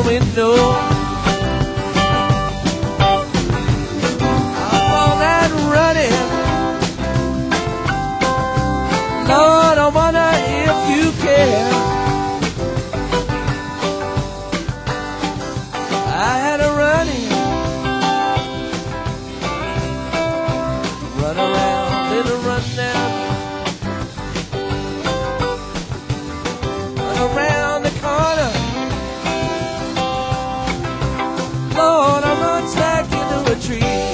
the window. I'm all that running. Lord, I wonder if you care. I had a running, run around, little run down, run around the corner. Lord, I run back into a tree.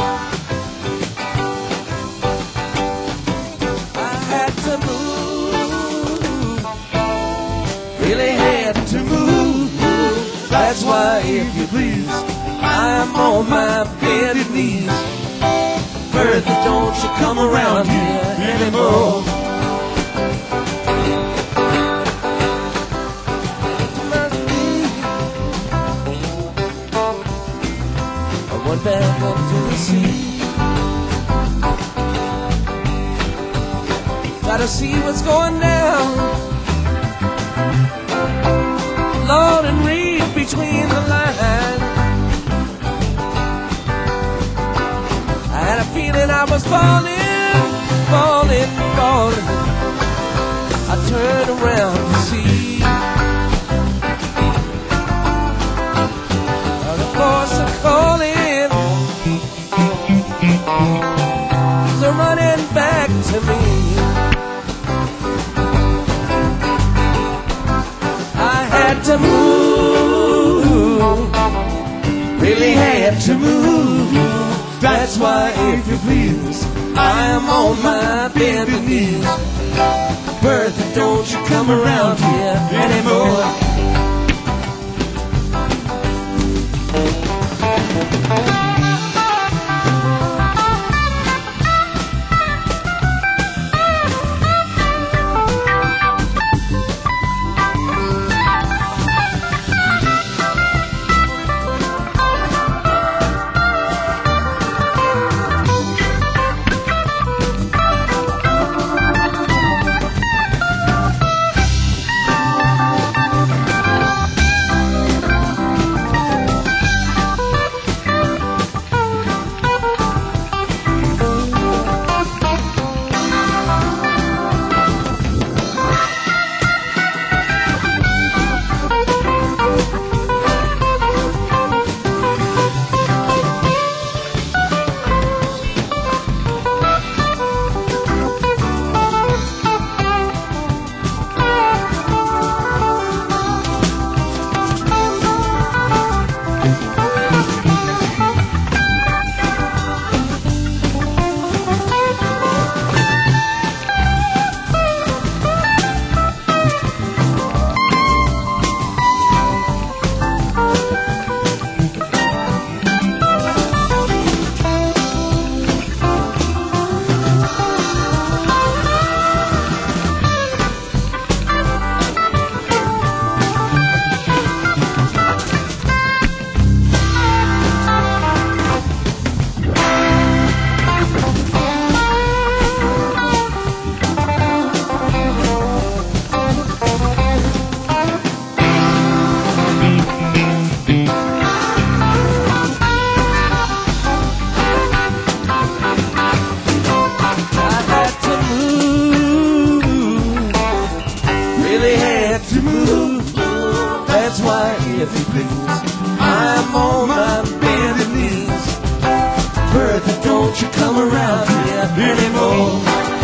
I had to move, really had to move. That's why, if you please, I'm on my bended knees. Bertha, don't you come around here anymore. I went back up to the sea. Gotta see what's going down, Lord, and read between the lines. I had a feeling I was falling, falling, falling. I turned around to see the voice of calling, they're running back to me. I had to move, really had to move. That's why, if you please, I am on my bended knees. Bertha, don't you come around here anymore. If you please, I'm on my bended knees. Bertha, don't you come around here anymore.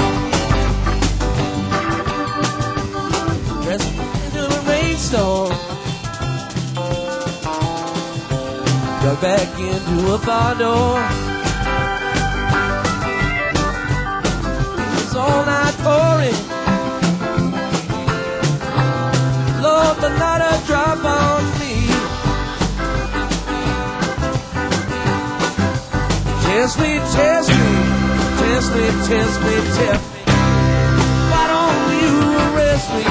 Dressed into a rainstorm, got back into a bar door. It was all night pouring, Lord, but not a drop on me. Test me, test me, test me, test me, test me. Why don't you arrest me?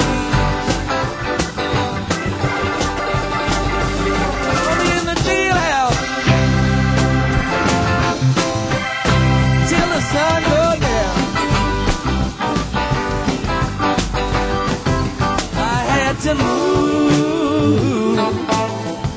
Throw me in the jailhouse till the sun goes down. I had to move,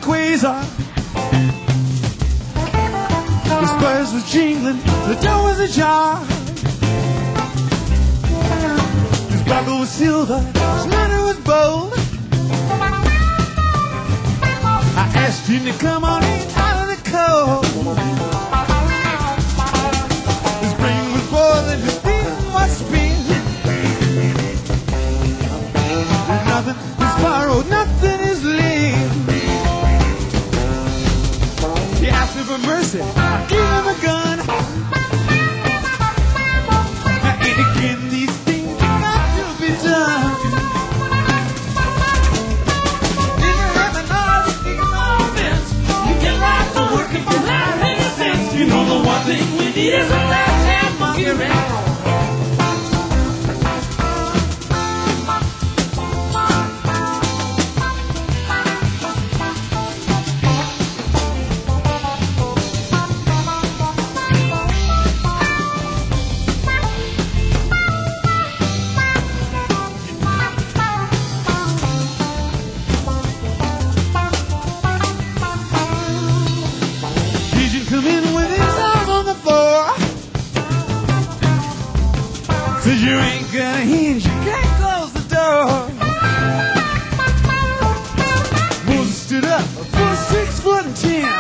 quasar. The spurs was jingling, the door was ajar. His buckle was silver, his manner was bold. I asked him to come on in out of the cold. His brain was boiling, his feet was spin. There's nothing is borrowed, nothing is live. He asked me for mercy, I gave him a gun. Now and again these things have got to be done. You know the one thing we need is a left-hand monkey wrench. Pigeon come in with his arm on the floor. Says you ain't got a hinge, you can't close the door. Moses stood up, a full 6'10".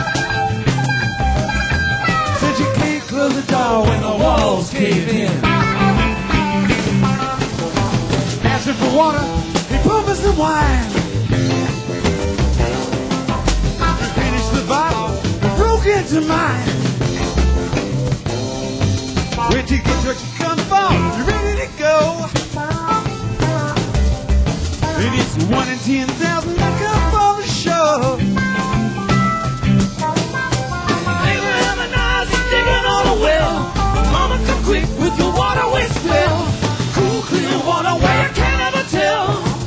Said you can't close the door when the walls cave in. Asking for water, he pumped us some wine. He finished the bottle, broke into mine. Wait till you get what you come for, you're ready to go. And it's 1 in 10,000 to come for the show. Abraham and Isaac digging on a well. Mama, come quick with your water waste well. Cool, clear water where you can't ever tell.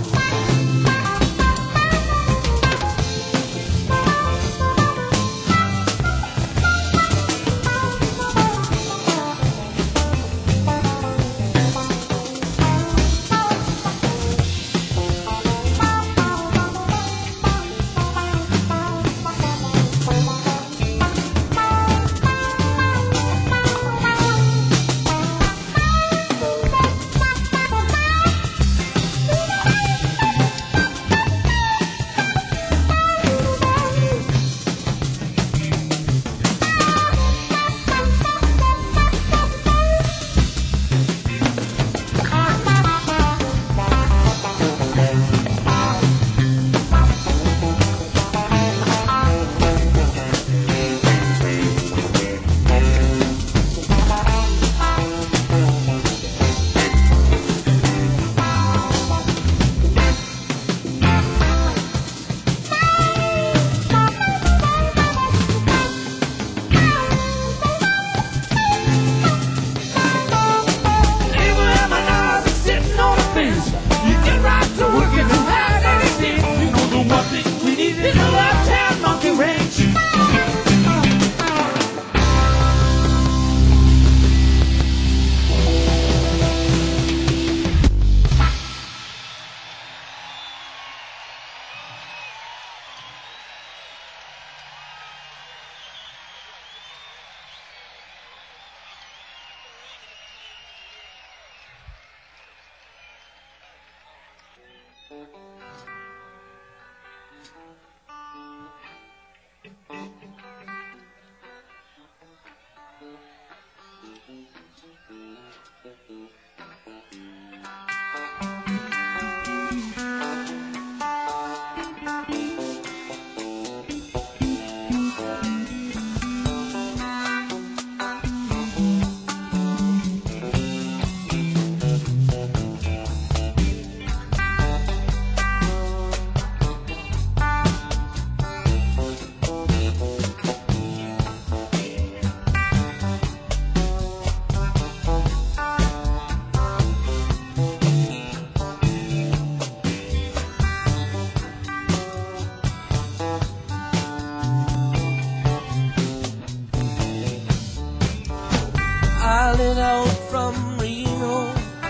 Piling out from Reno,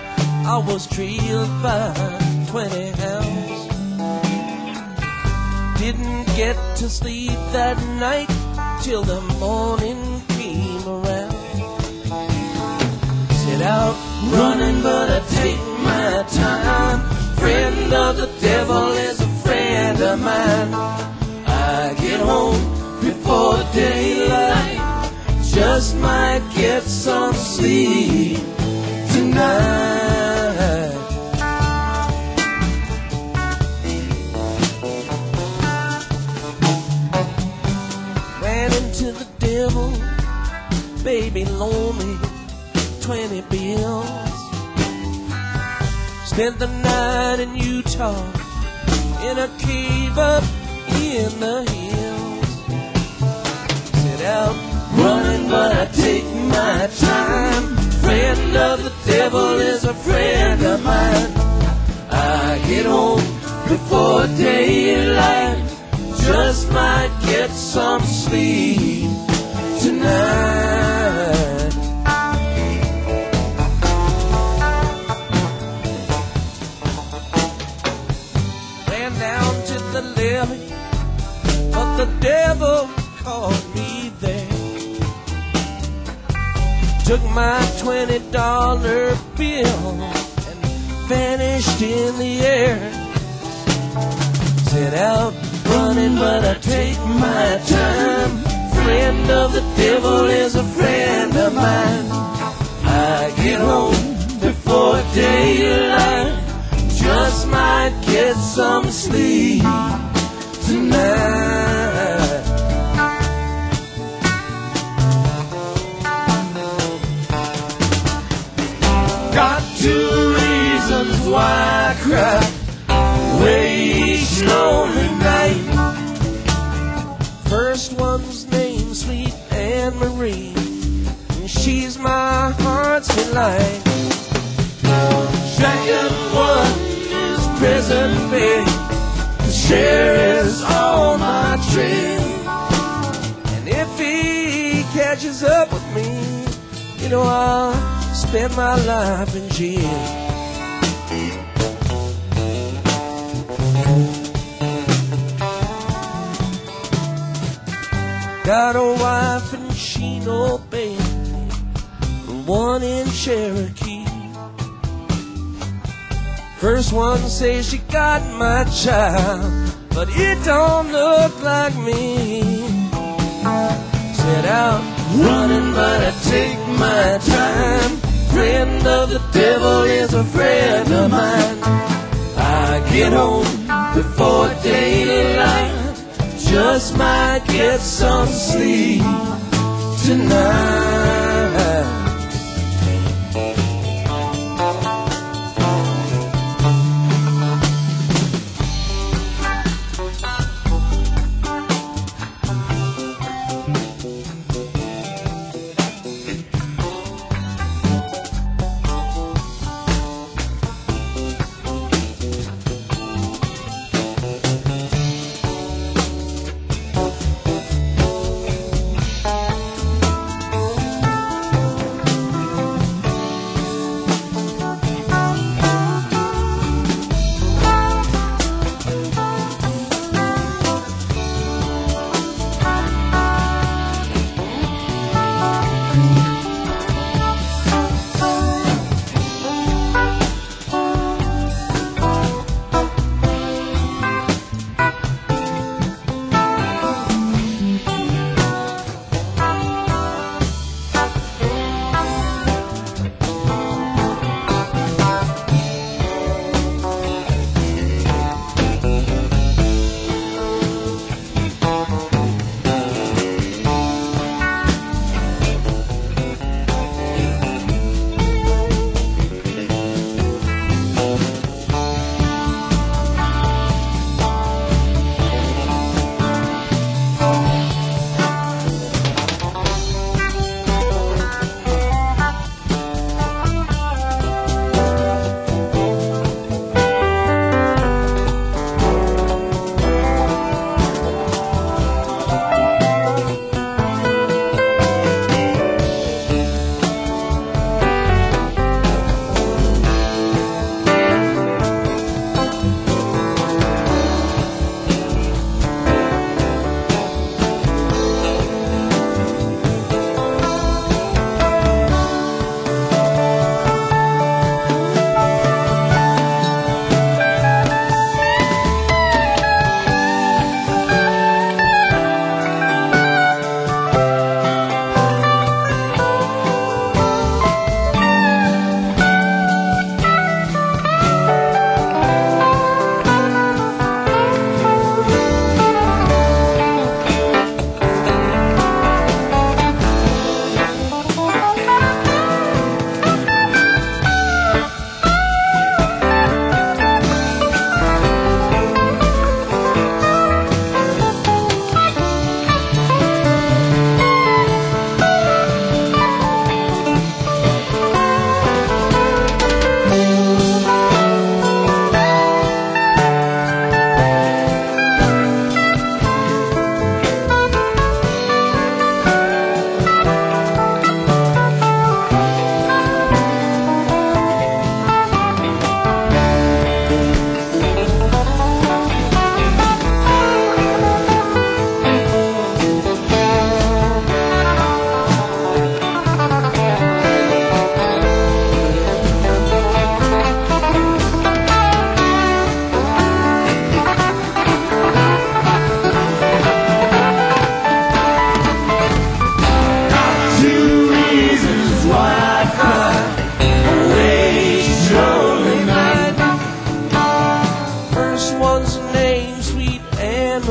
I was trailed by 20 hounds. didn't get to sleep that night till the morning came around. Set out running, but I take my time. Friend of the devil is a friend of mine. I get home before daylight, just might get some sleep tonight. Ran into the devil, baby loaned me 20 bills. Spent the night in Utah in a cave up in the hills. Set out running, but I take my time. Friend of the devil is a friend of mine. I get home before daylight, just might get some sleep tonight. Ran down to the levee, but the devil caught me there. Took my $20 bill and vanished in the air. Set out running, but I take my time. Friend of the devil is a friend of mine. I get home before daylight, just might get some sleep tonight. Got 2 reasons why I cry away each lonely night. First one's named Sweet Anne Marie, and she's my heart's delight. Second one is Prison Bay, the sheriff is on my trail. And if he catches up with me, you know I'll spend my life in jail. Got a wife and she no baby, one in Cherokee. First one says she got my child, but it don't look like me. Set out running, but I take my time. Friend of the devil is a friend of mine. I get home before daylight, just might get some sleep tonight.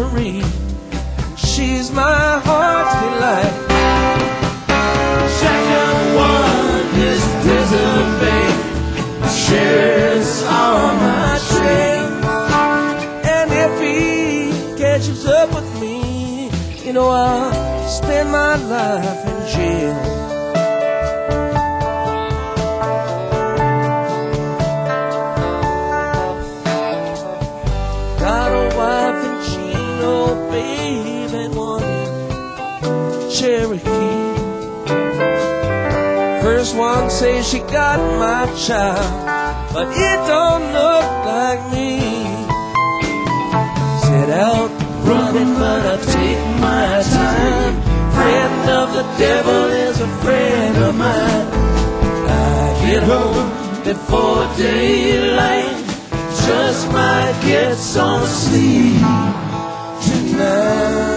Marjorie. She's my heart's delight. Section 1 is Prison Bay. Shares all my shame. And if he catches up with me, you know I'll spend my life in jail. Got a wife in Chino, babe, and one in Cherokee. First one says she got my child, but it don't look like me. Set out running, but I take my time. Friend of the devil is a friend of mine. I get home before daylight, just might get some sleep tonight.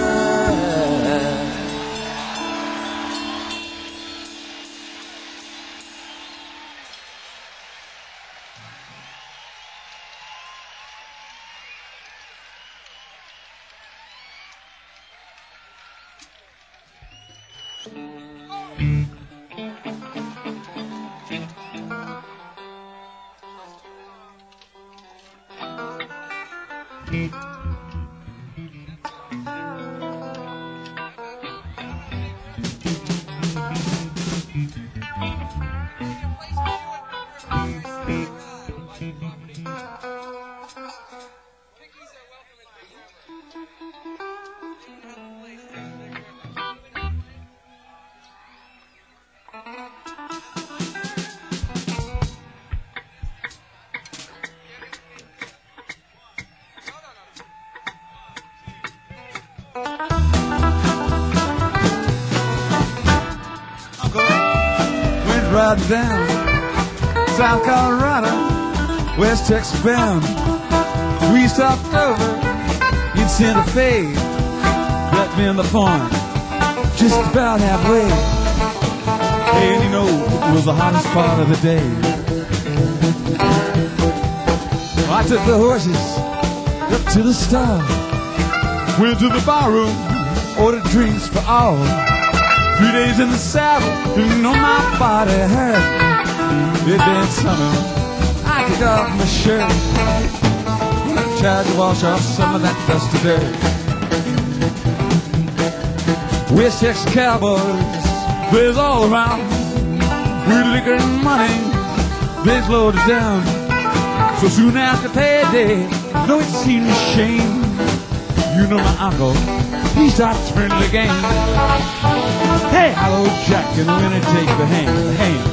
Riding down South Colorado, West Texas bound. We stopped over in Santa Fe, met me in the farm just about halfway. And you know, it was the hottest part of the day. I took the horses up to the stall, went to the bar room, ordered drinks for all. 3 days in the saddle, you know my body hurt. It been summer, I kicked off my shirt, tried to wash off some of that dusty dirt. West Texas cowboys, they's all around. With liquor and money, they's loaded down. So soon after payday, though it seemed a shame, you know my uncle, he starts friendly game. Hey, hello, Jack, and we're gonna take the hand.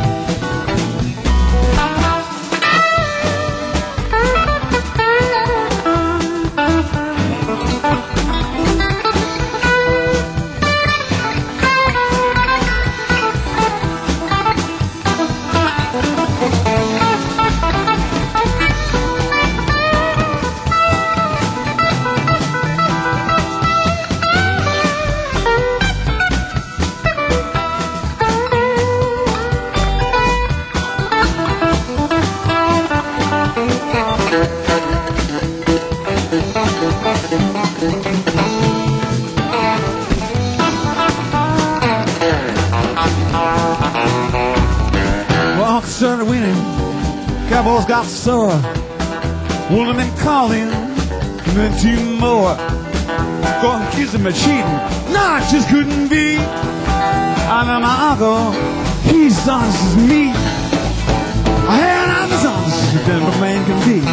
Started winning, Cowboys got sore. One of them calling, and then two more. Go accuse them of cheating, nah, it just couldn't be. I know my uncle, he's as honest as me. I had I'm as honest as a Denver man can be.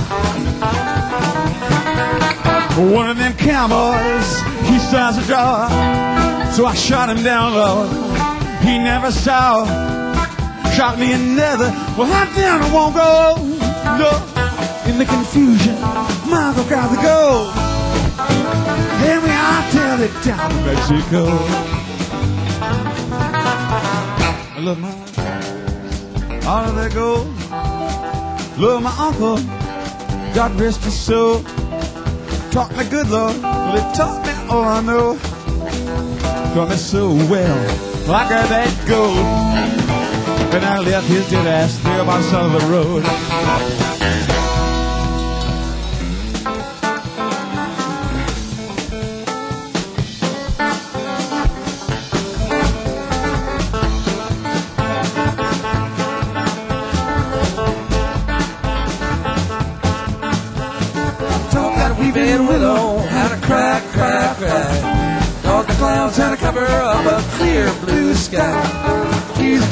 One of them cowboys, he starts to draw, so I shot him down low. He never saw. Shot me another, well, hot down I won't go. No, in the confusion, Michael got the gold. And we hightailed it down to Mexico. I love my all of that gold. Love my uncle, God rest his soul. Taught me good, Lord, well, it taught me all I know. Taught me so well, well, I got that gold. And I left his dead ass there by the side of the road.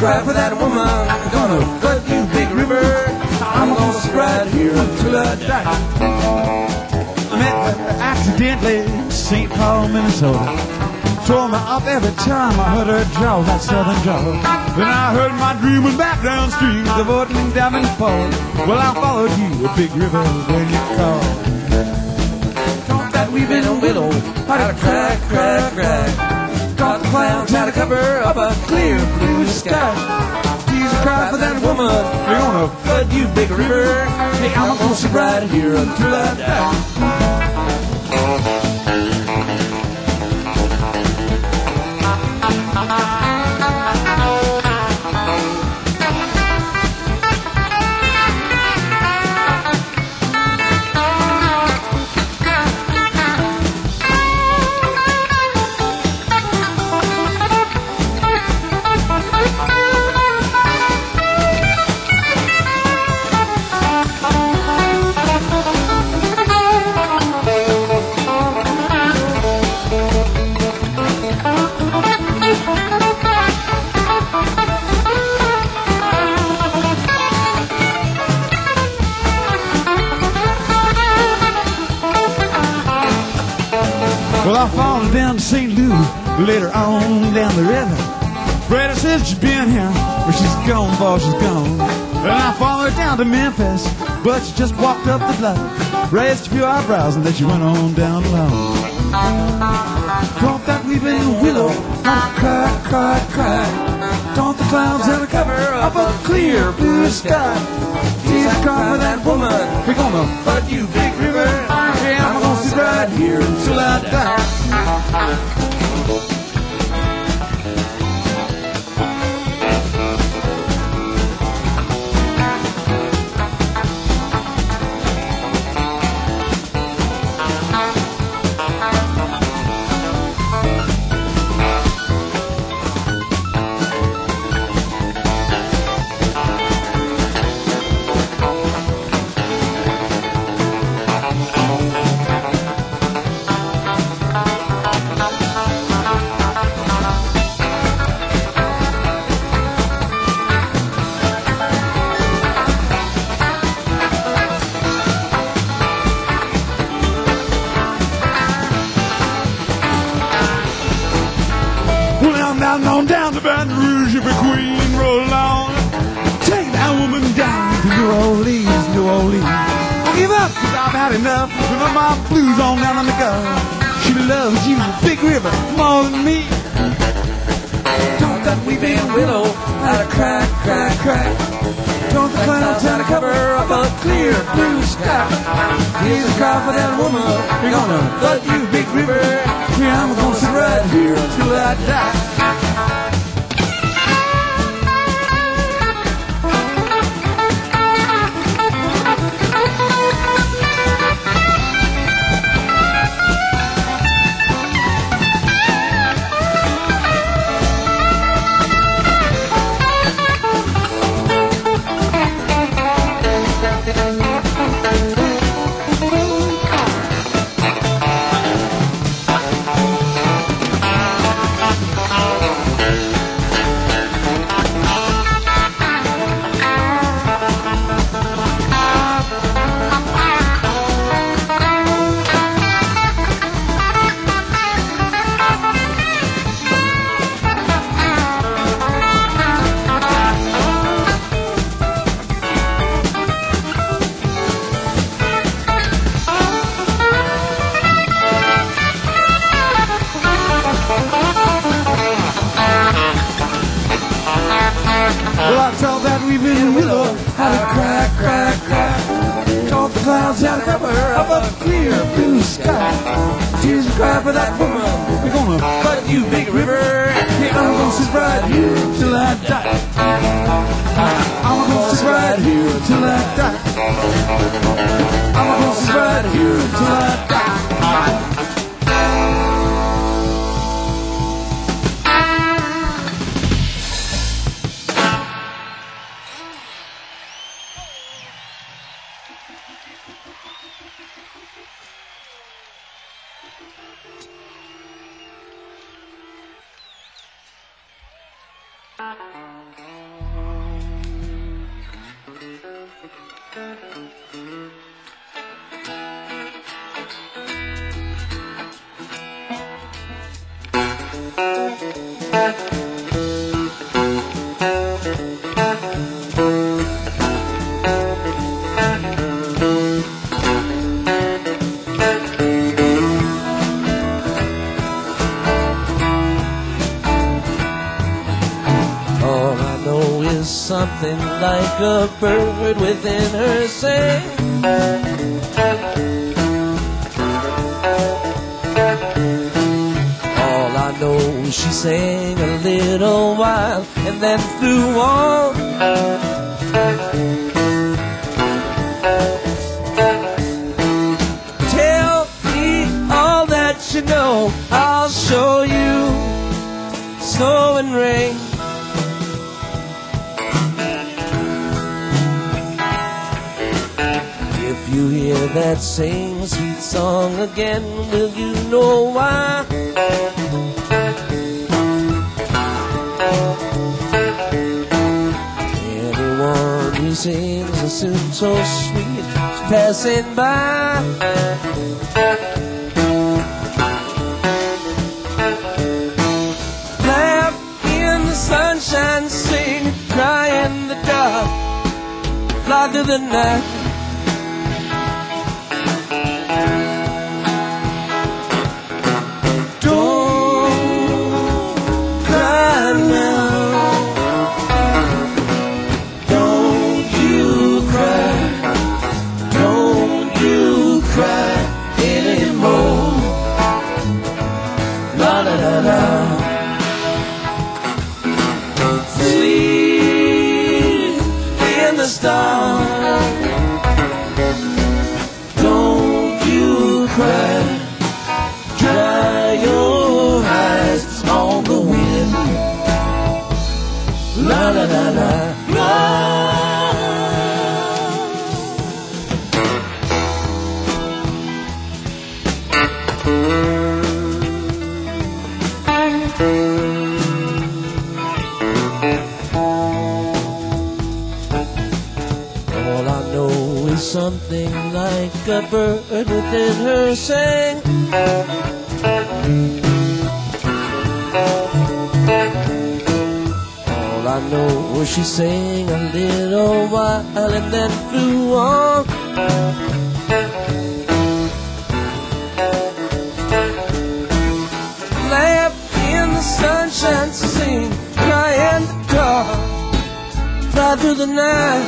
cry for that woman. I'm gonna flood you, Big River. I'm gonna sit right here until I die. I met her accidentally in St. Paul, Minnesota. Tore me up every time I heard her draw that southern draw. Then I heard my dream was back downstream, devoting Davenport. Well, I followed you, a Big River, when you called. Thought that we've been a willow, how to cry, cry, cry. Got the clouds how to cover up a clear blue sky. Jesus, cry for that woman. We're gonna flood you, Big River. Hey, I'm gonna sit right here until I die. Well, I followed down to St. Louis, later on down the river. Brenda says she's been here, but she's gone, boy, she's gone. And I followed her down to Memphis, but she just walked up the block, raised a few eyebrows, and then she went on down alone. Thought that we've been a willow, cry, cry, cry. Don't the clouds have a cover of a clear blue sky. Jesus, cry for that woman. We're gonna flood you, Big River. Yeah, I'm gonna sit right here until I die. On down to Baton Rouge, if a queen roll on. Take that woman down to New Orleans, New Orleans. I give up, cause I've had enough. With my blues on down on the go. She loves you, Big River, more than me. Thought that we've been willow, how to cry, cry, cry. Don't the clouds how to cover up a clear blue sky. Here's a cry for that woman. We're gonna flood you, Big River. Yeah, I'm gonna sit right here until I die. Well, I saw that we've been willow, how to cry, cry, cry. Taught the clouds how to cover up a clear blue sky. Jesus, cry for that woman. We're gonna flood you, Big River. Yeah, I'm gonna sit right here till I die. I'm gonna sit right here till I die. I'm gonna sit right here till I die. All I know is something like a bird within her sing. All I know is she sang a little while and then flew on. Tell me all that you know, I'll show you snow and rain. If you hear that same sweet song again, will you know why? Anyone who sings a tune so sweet is passing by. Laugh in the sunshine, sing, cry in the dark, fly through the night. Sleep in the stars. Don't you cry. Dry your eyes on the wind. La la la la la. All I know is something like a bird within her sang. All I know is she sang a little while and then flew on. Laugh in the sunshine, sing, cry in the dark, fly through the night.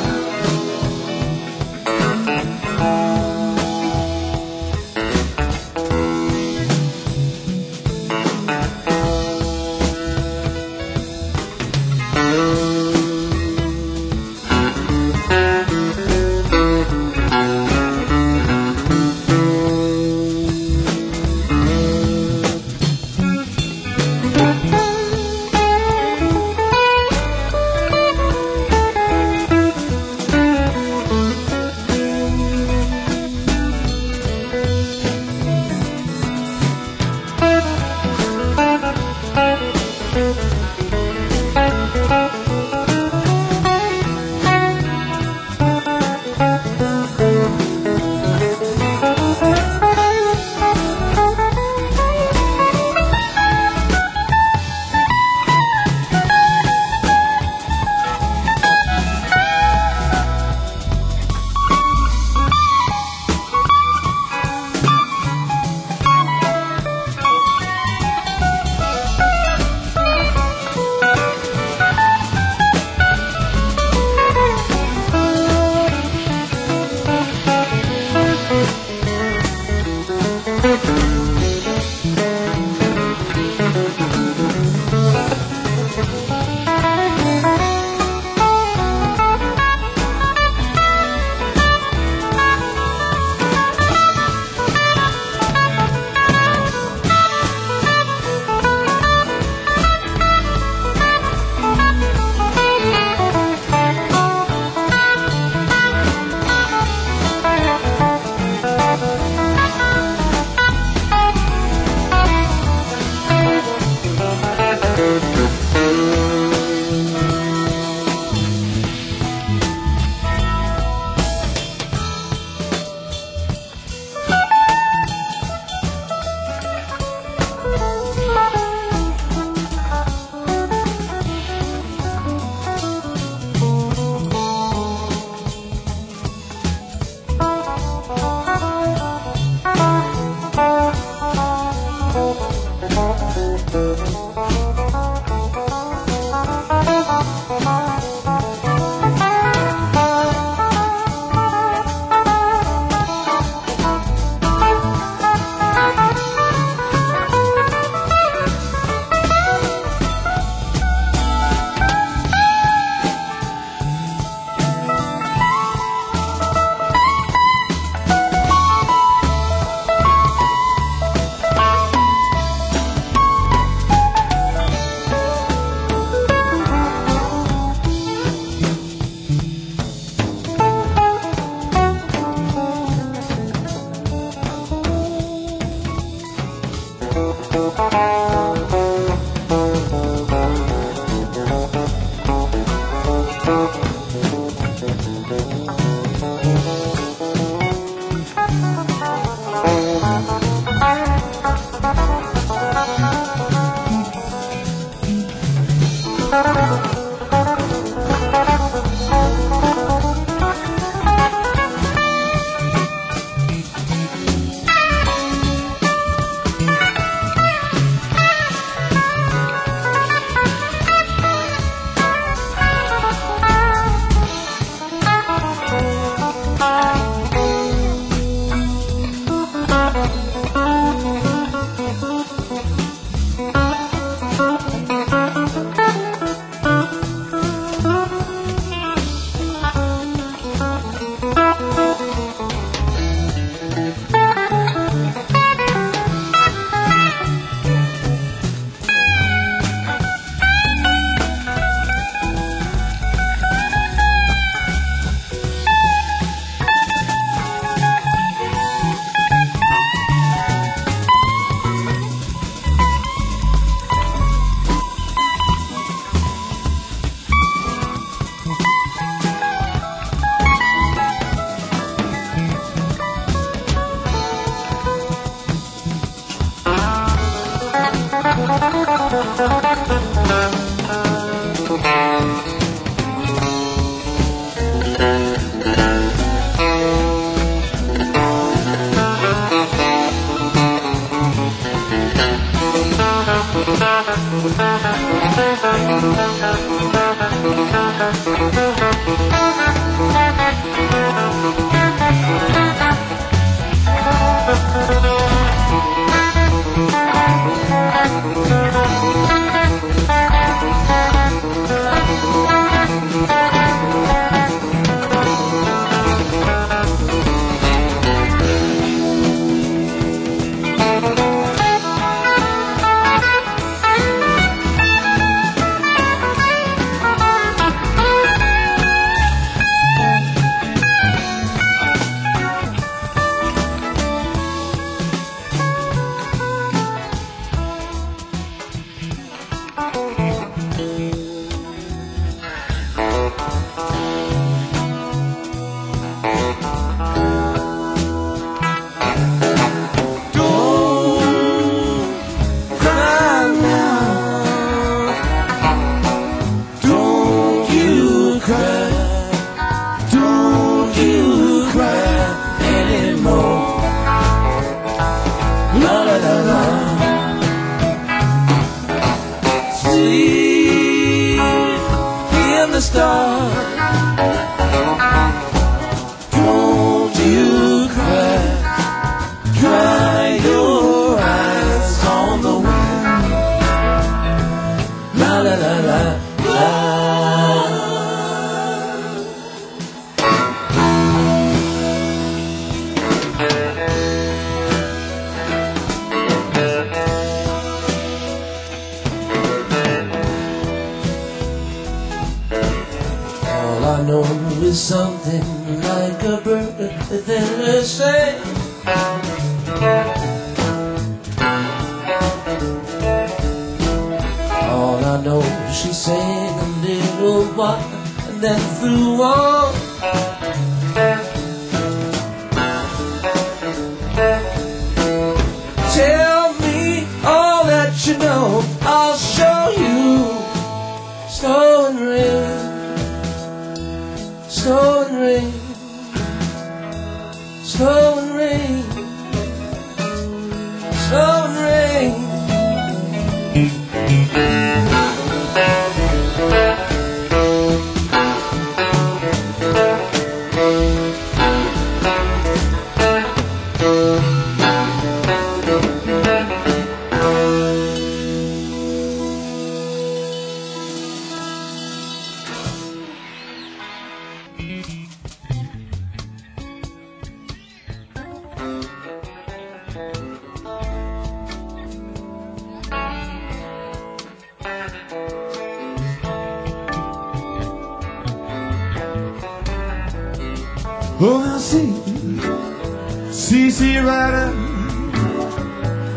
Oh, I see, CC Rider,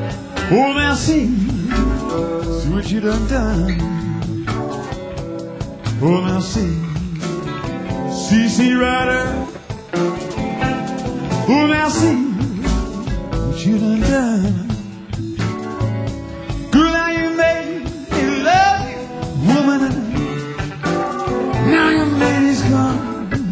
Oh, now see what you done done. Oh, now see C.C. Rider. Oh, now see what you done done. Girl, now you made me love you, woman. Now your man is gone.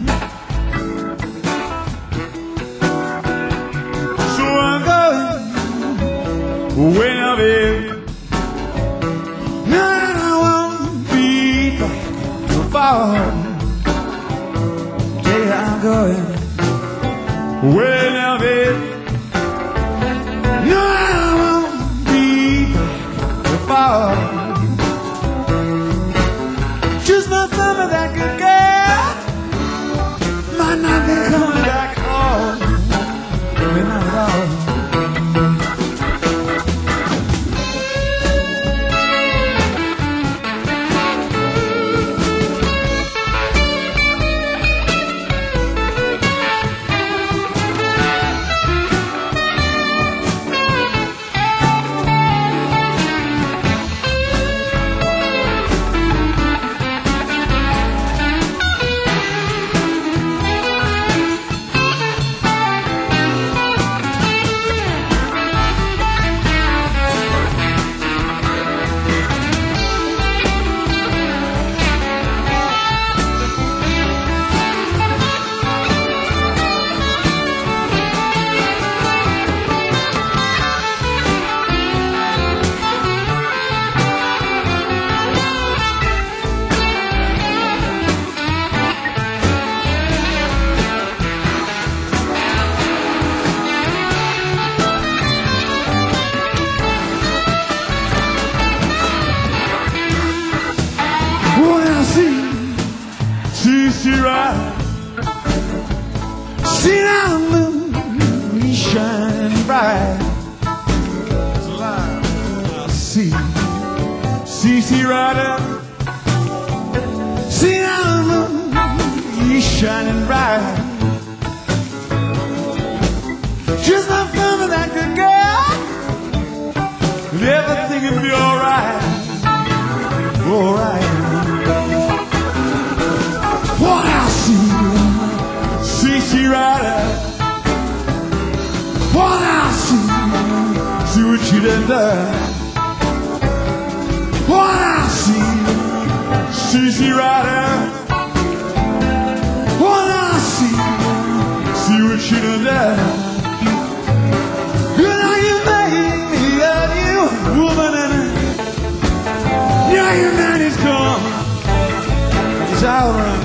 So I'm going away now, baby. Now I won't be back so far. Yeah, I'm going away now, baby. No, I won't be back so far. Just no some of that good girl might not be coming back home. Maybe not at all. C.C. Rider. See now the moon shining bright. It's alive. I see C.C. Rider. See now the moon shining bright. Just not fun with that good girl. And everything will be alright. Alright. What I see, C.C. Rider. What I see what you done done. What I see, C.C. Rider. What I see what you done done. You know you made me love you, woman, and now your man is gone. It's all right.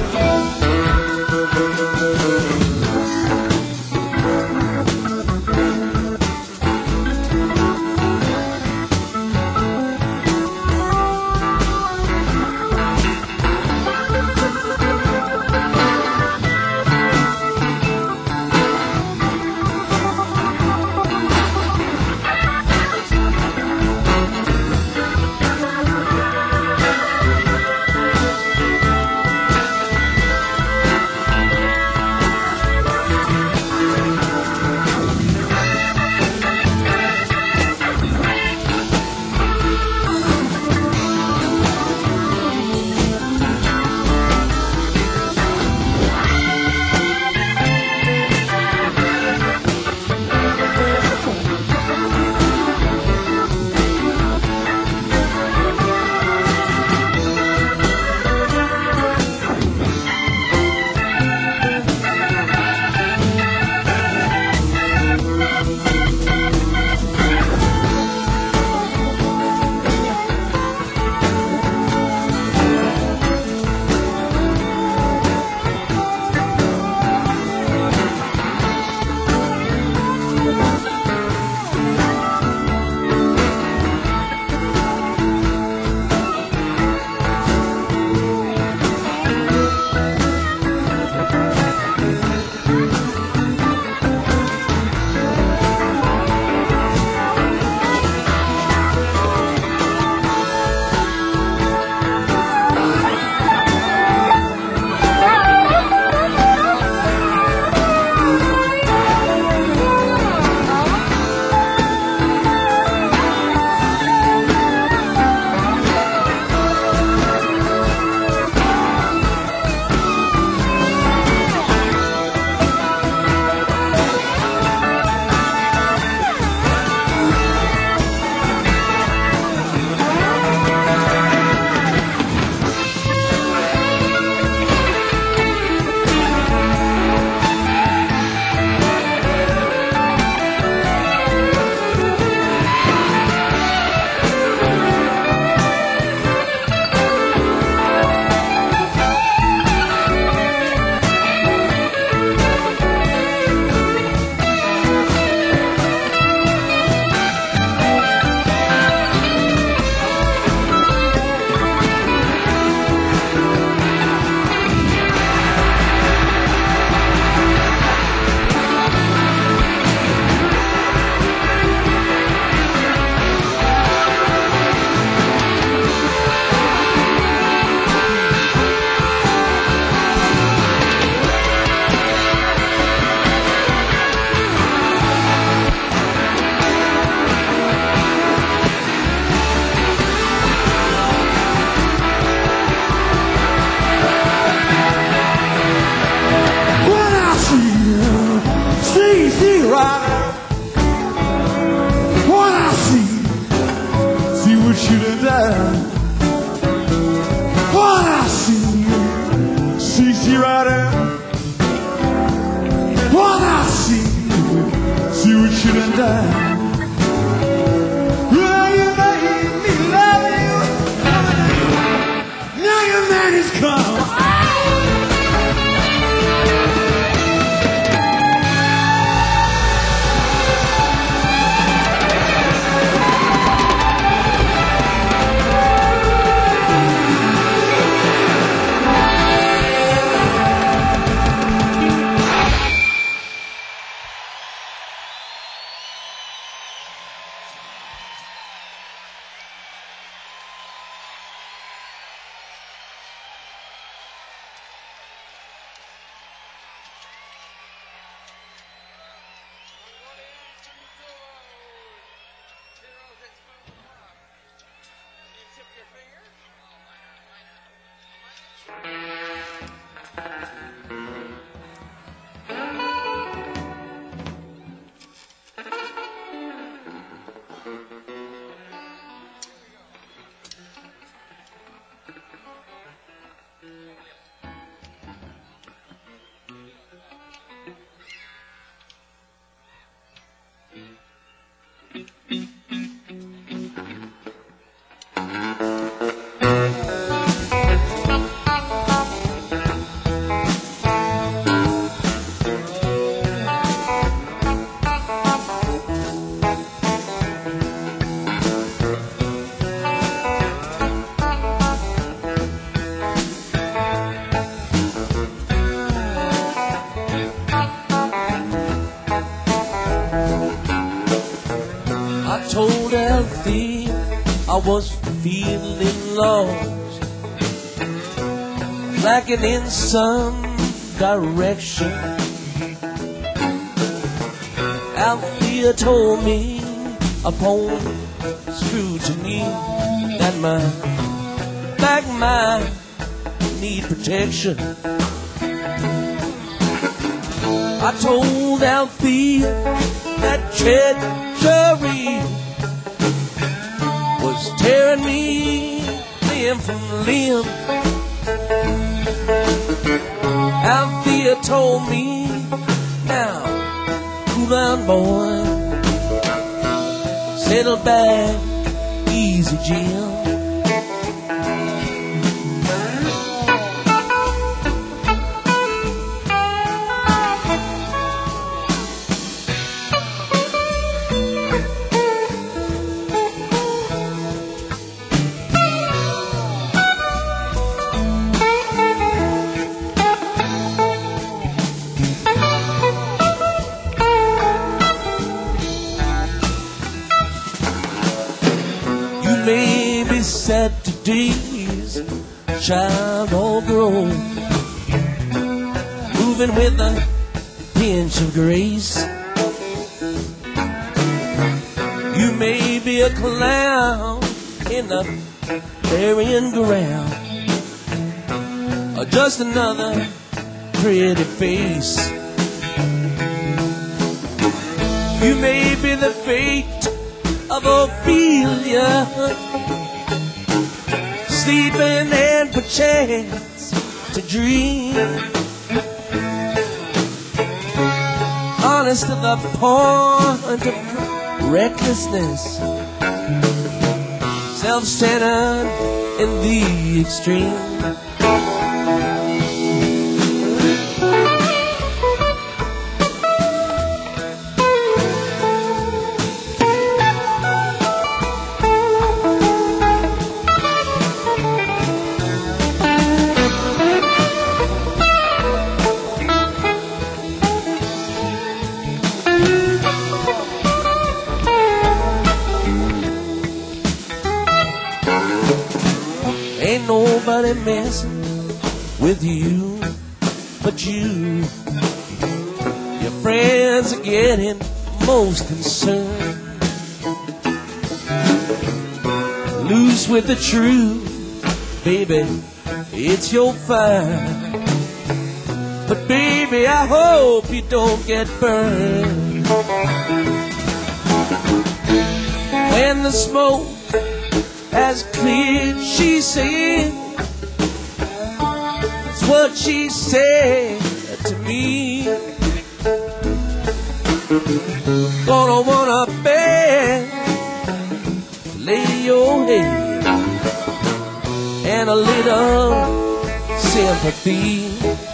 shouldn't die. What I see right there. What I see we shouldn't die. Well, you made me love you. Now your man is come. Told Alfie I was feeling lost, lacking in some direction. Alfie told me upon scrutiny that my back might need protection. I told Alfie that treachery was tearing me limb from limb. Althea told me, now, cool down, boy, settle back, easy, Jim. Sad today's child all grown, moving with a pinch of grace. You may be a clown in the burying ground, or just another pretty face. You may be the fate of Ophelia, sleeping and perchance to dream, honest to the point of recklessness, self-centered in the extreme. Ain't nobody messing with you but you. Your friends are getting most concerned. Loose with the truth, baby, it's your fire. But baby, I hope you don't get burned. When the smoke as clear as she said. That's what she said to me. Gonna want a bed to lay your head and a little sympathy.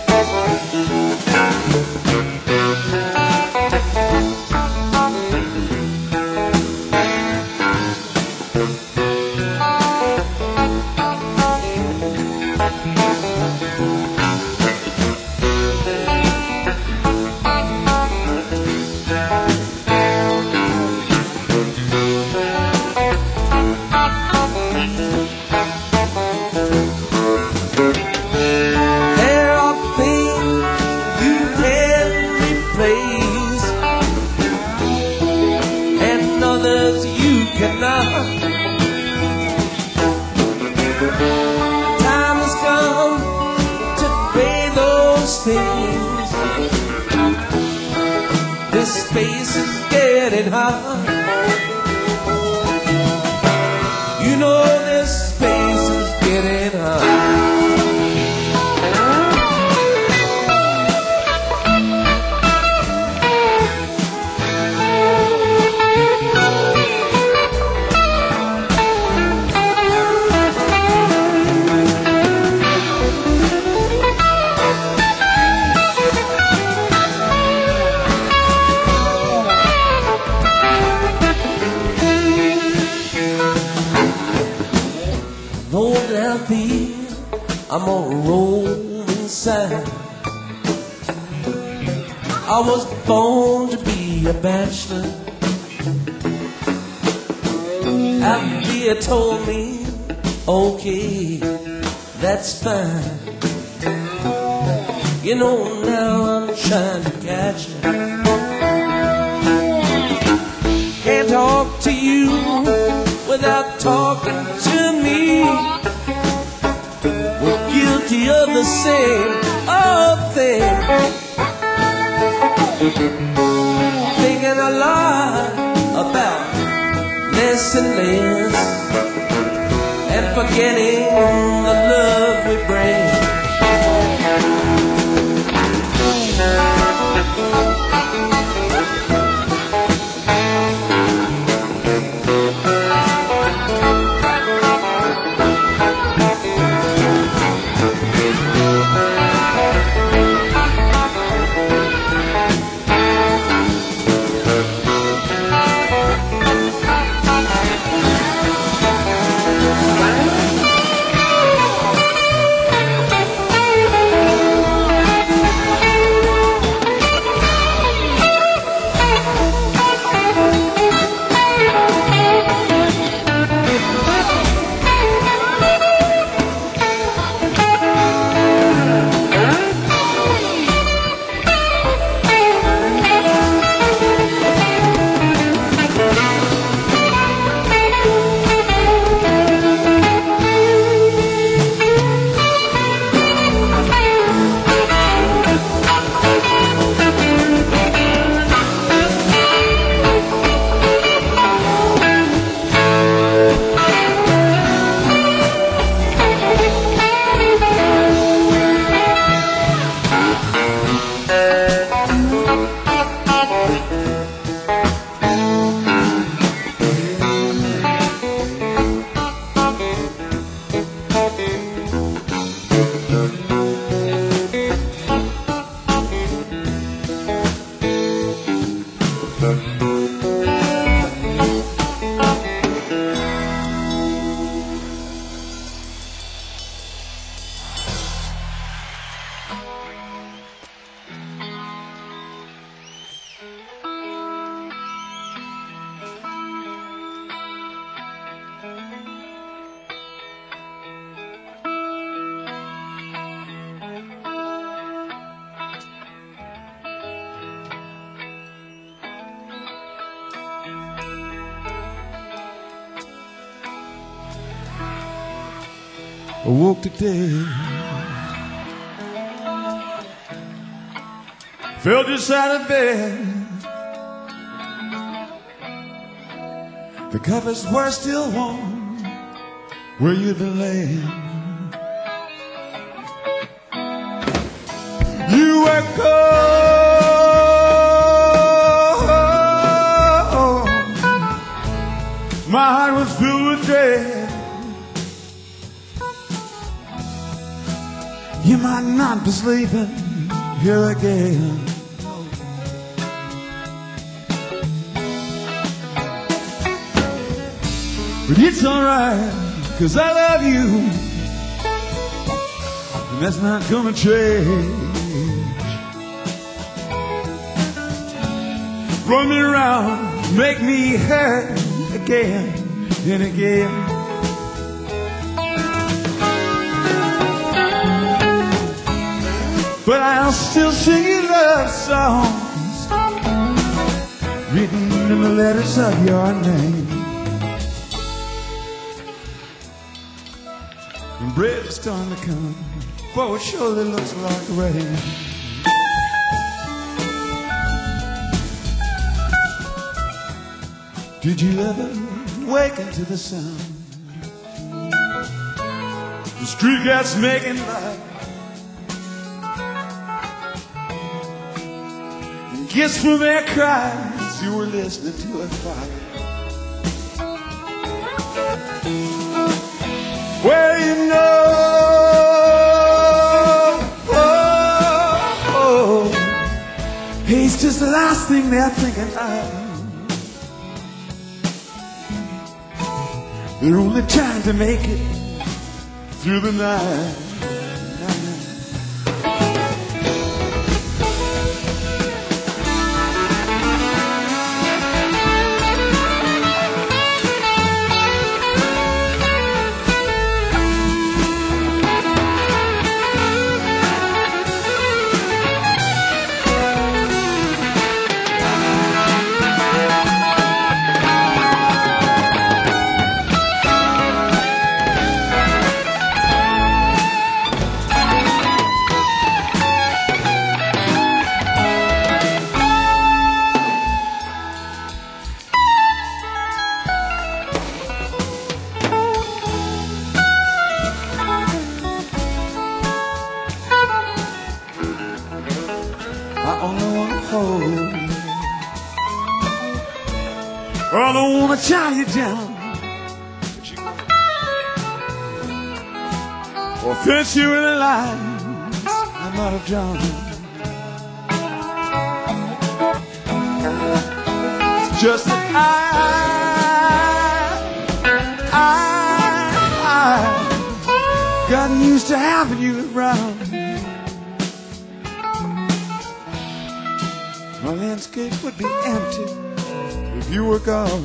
Time has come to pay those things. This space is getting hot. You know this space is getting hot. I'm on a rolling side. I was born to be a bachelor. Althea told me, okay, that's fine. You know, now I'm trying to catch you. Can't talk to you without talking to me. Guilty of the same old thing. Thinking a lot about less and less, and forgetting the love we bring. I woke today, fell just out of bed. The covers were still warm, where you've been laying. You were cold, my heart was filled with dread. You might not be sleeping here again. But it's alright, 'cause I love you, and that's not gonna change. Run me around, make me hurt again and again. But I'll still sing you love songs written in the letters of your name. And bread is starting to come, for it surely looks like rain. Did you ever waken to the sound the street cats making light? And guess from their cries you were listening to a fire. Well, you know, he's just the last thing they're thinking of. They're only trying to make it through the night. I don't wanna tie you down or fence you in the lines I might have drawn. It's just that I got used to having you around. My landscape would be empty if you were gone.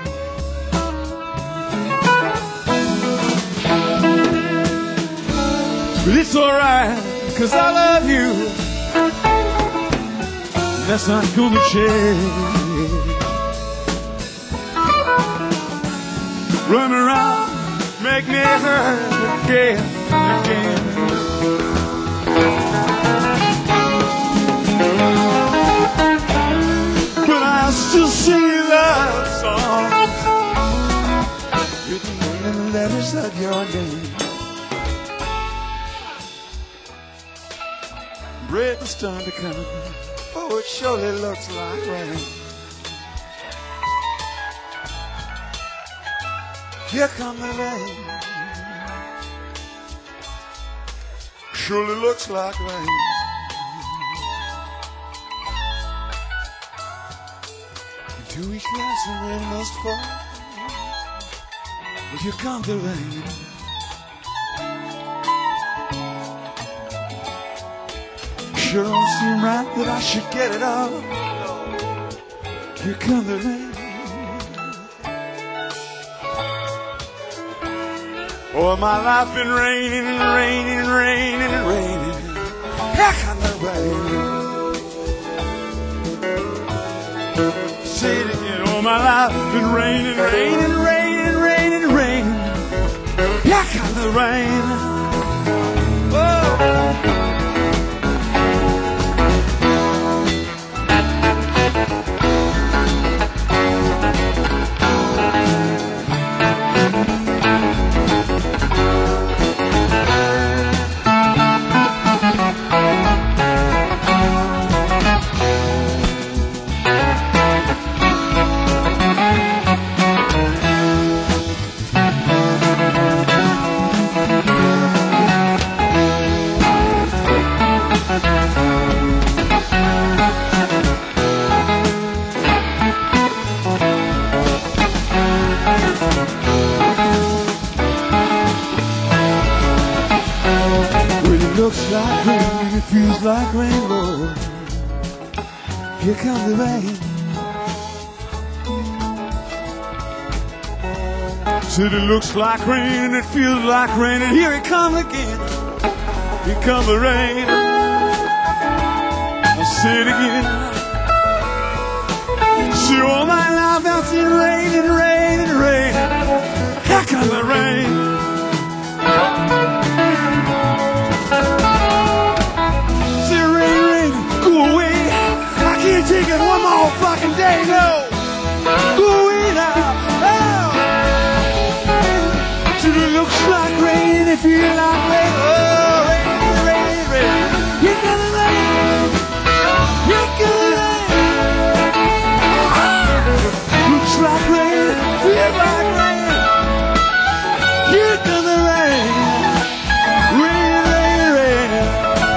But it's alright, 'cause I love you. That's not gonna change. Run around, make me hurt again and again. But I still sing love songs written in the letters of your name. Bread is starting to come, oh, it surely looks like rain. Here come the rain. Surely looks like rain. 2 weeks less and rain must fall. But here comes the rain. Sure don't seem right that I should get it all. Here comes the rain. Oh, my life been raining and raining and raining and raining. Here comes the rain. Say it again. Oh, my life been raining, raining, raining, raining, raining. Here comes the rain. Oh. looks like rain and it feels like rainbow. Here comes the rain. Said it looks like rain and it feels like rain, and here it comes again. Here comes the rain. I'll say it again. See, all my life I've seen rain and rain and rain. Here comes the rain. See, rain, rain, go away. I can't take it one more fucking day, no. Go away now. Oh. See, it looks like rain, it feels like rain. Oh, rain, rain, rain. Here comes the rain. Here comes the rain. Looks like rain, feels like rain. Here comes the rain. Rain, rain, rain.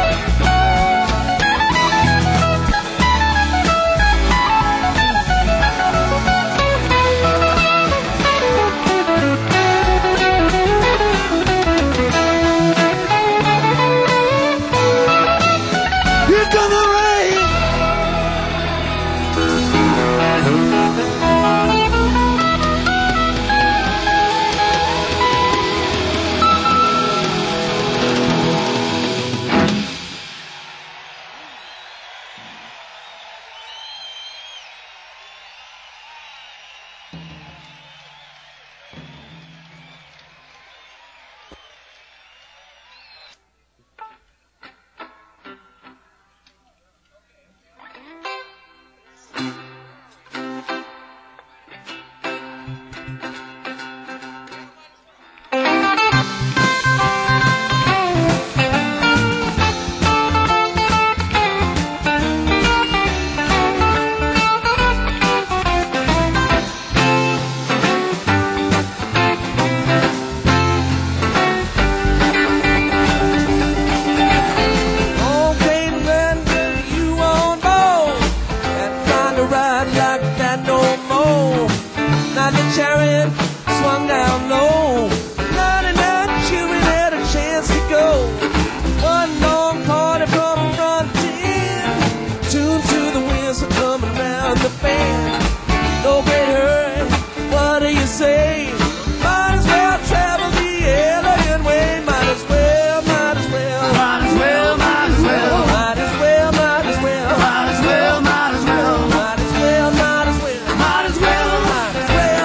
Here comes the rain. Chariot swung down low. 99 children had a chance to go. One long party from the front end. Tuned to the whistle coming around the band. No great hurry, what do you say? Might as well travel the alien way. Might as well, might as well. Might as well, might as well. Might as well, might as well. Might as well, might as well. Might as well, might as well. Might as well, might as well.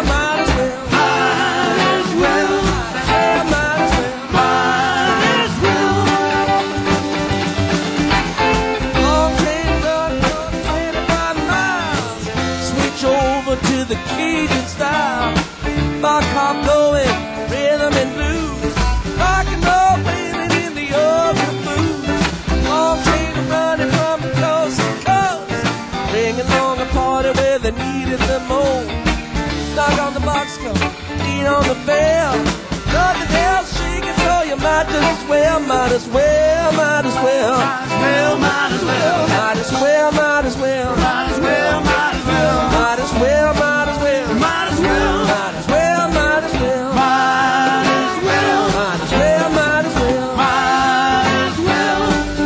To the Cajun style, rock hop blowing, rhythm and blues, rock and roll playing in the open blues. Long train running from coast to coast, bring along a party where they needed the most. Knock on the box cup, beat on the bell, nothing else shaking, so you might as well, might as well, might as well, might as well, might as well, might as well, might as well, might as well, might as well, might as well, might as well, might as well, might as well, might as well, might as well, might as well, might as well.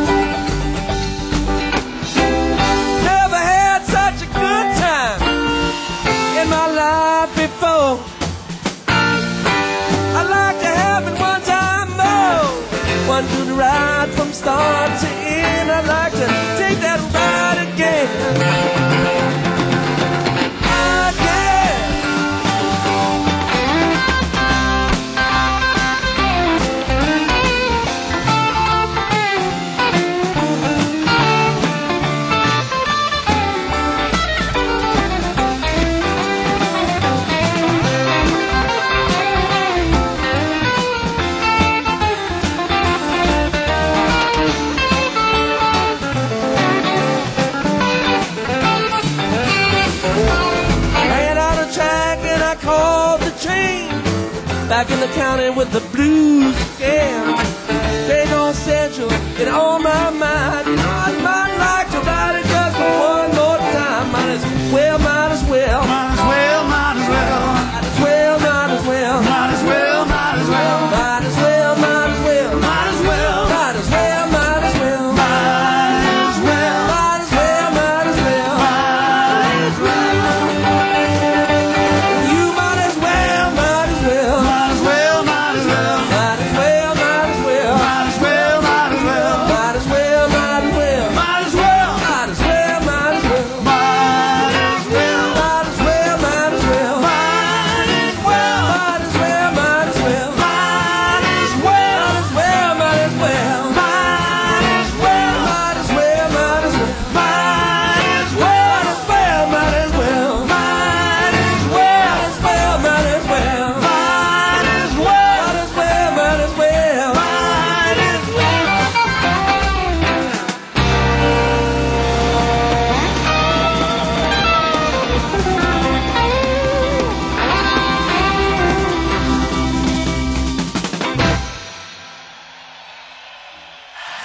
Never had such a good time in my life before. I'd like to have it one time more. One good ride from start to end. I'd like to take that ride again. Back in the county with the blues again. Ain't no central in all my mind. I might like to ride it just for one more time. Might as well, might as well. Might as well, might as well. Might as well, might as well. Might as well, might as well. Might as well, might as well. Might as well, might as well.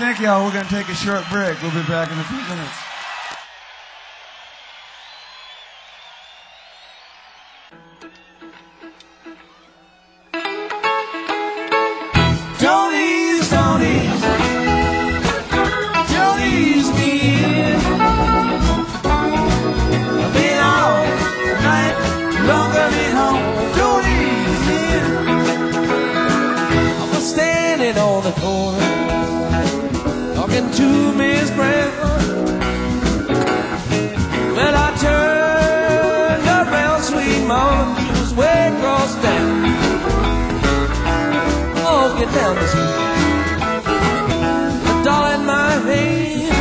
Thank y'all. We're going to take a short break. We'll be back in a few minutes. Don't ease, don't ease. Don't ease me in. I've been all night, longer than home. Don't ease me in. I was standing on the corner, talking to Miss Brown. When I turned around, sweet mama, she was way across town. Oh, get down this way. A doll in my hand.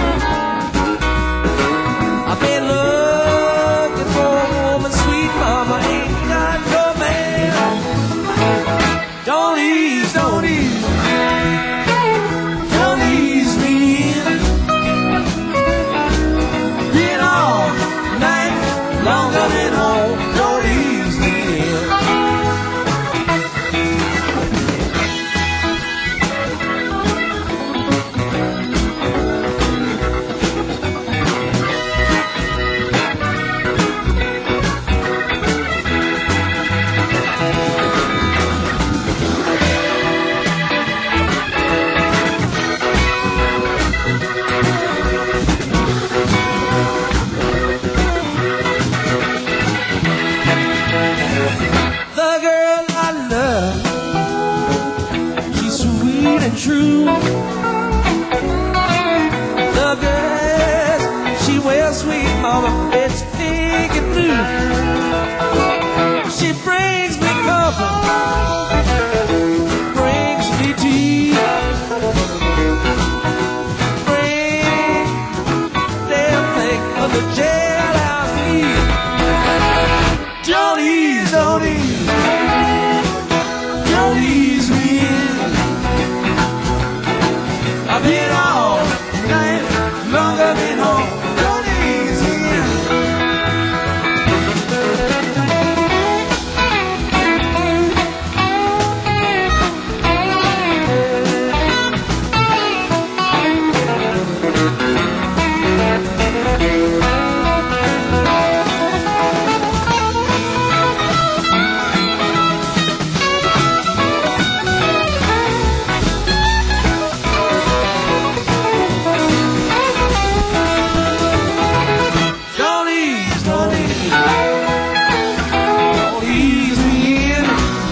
I've been looking for a woman, sweet mama, ain't got no man. Don't ease, don't ease. Don't ease me in. Been all night, longer than home. Don't ease me in. The girl I love, she's sweet and true. The girl, she wears, sweet mama, it's pink and blue. She brings me comfort, brings me tea, brings damn thing of the jailhouse need. Don't ease, don't ease. Don't ease me in. I've been all night, longer than home. Don't ease me in. Don't ease, don't ease. Don't ease me in.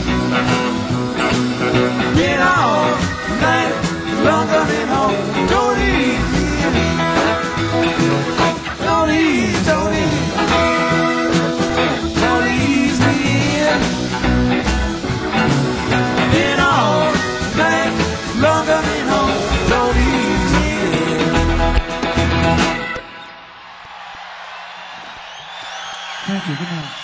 Been all night, longer than home. Don't ease me in. Don't ease, don't ease. Don't ease me in. Been all night, longer than home. Don't ease me in. Thank you. Good night.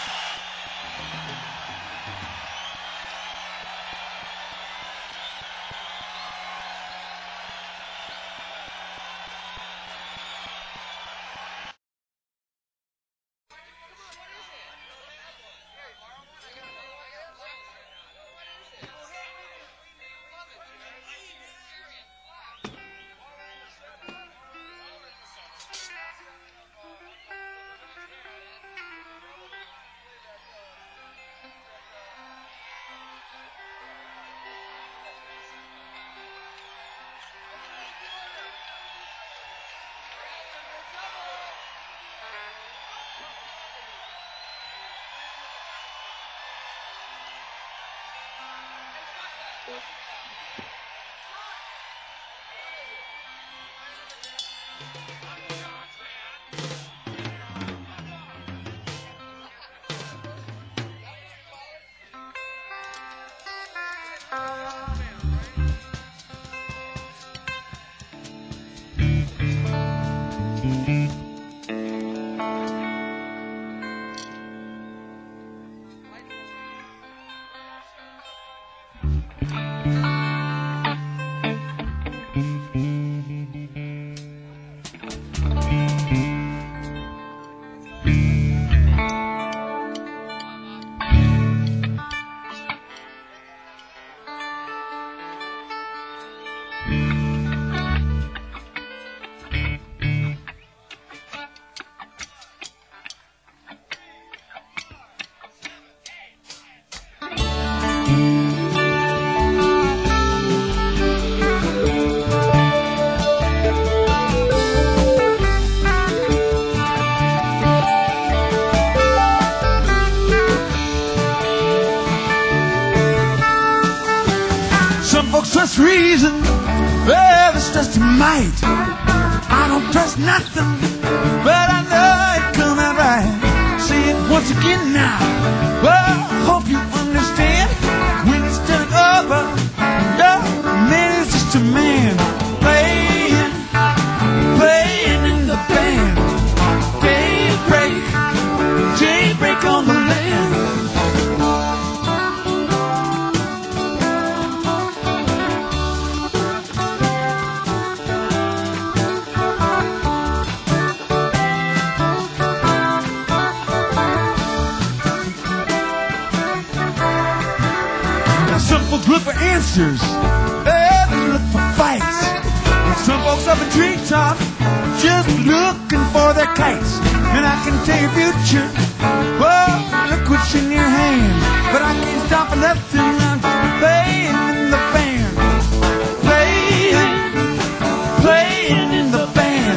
trust reason, well, it's just might. I don't trust nothing, but I know it come out right. See it once again now. Well, I hope you understand. When it's done over, no, man is just a man playing in the band. Daybreak on the land. Some folks look for answers, others look for fights. And some folks up in treetops just looking for their kites. And I can tell your future, well, look what's in your hand. But I can't stop nothing, I'm playing in the band. Playing in the band.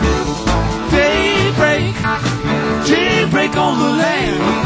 Daybreak on the land.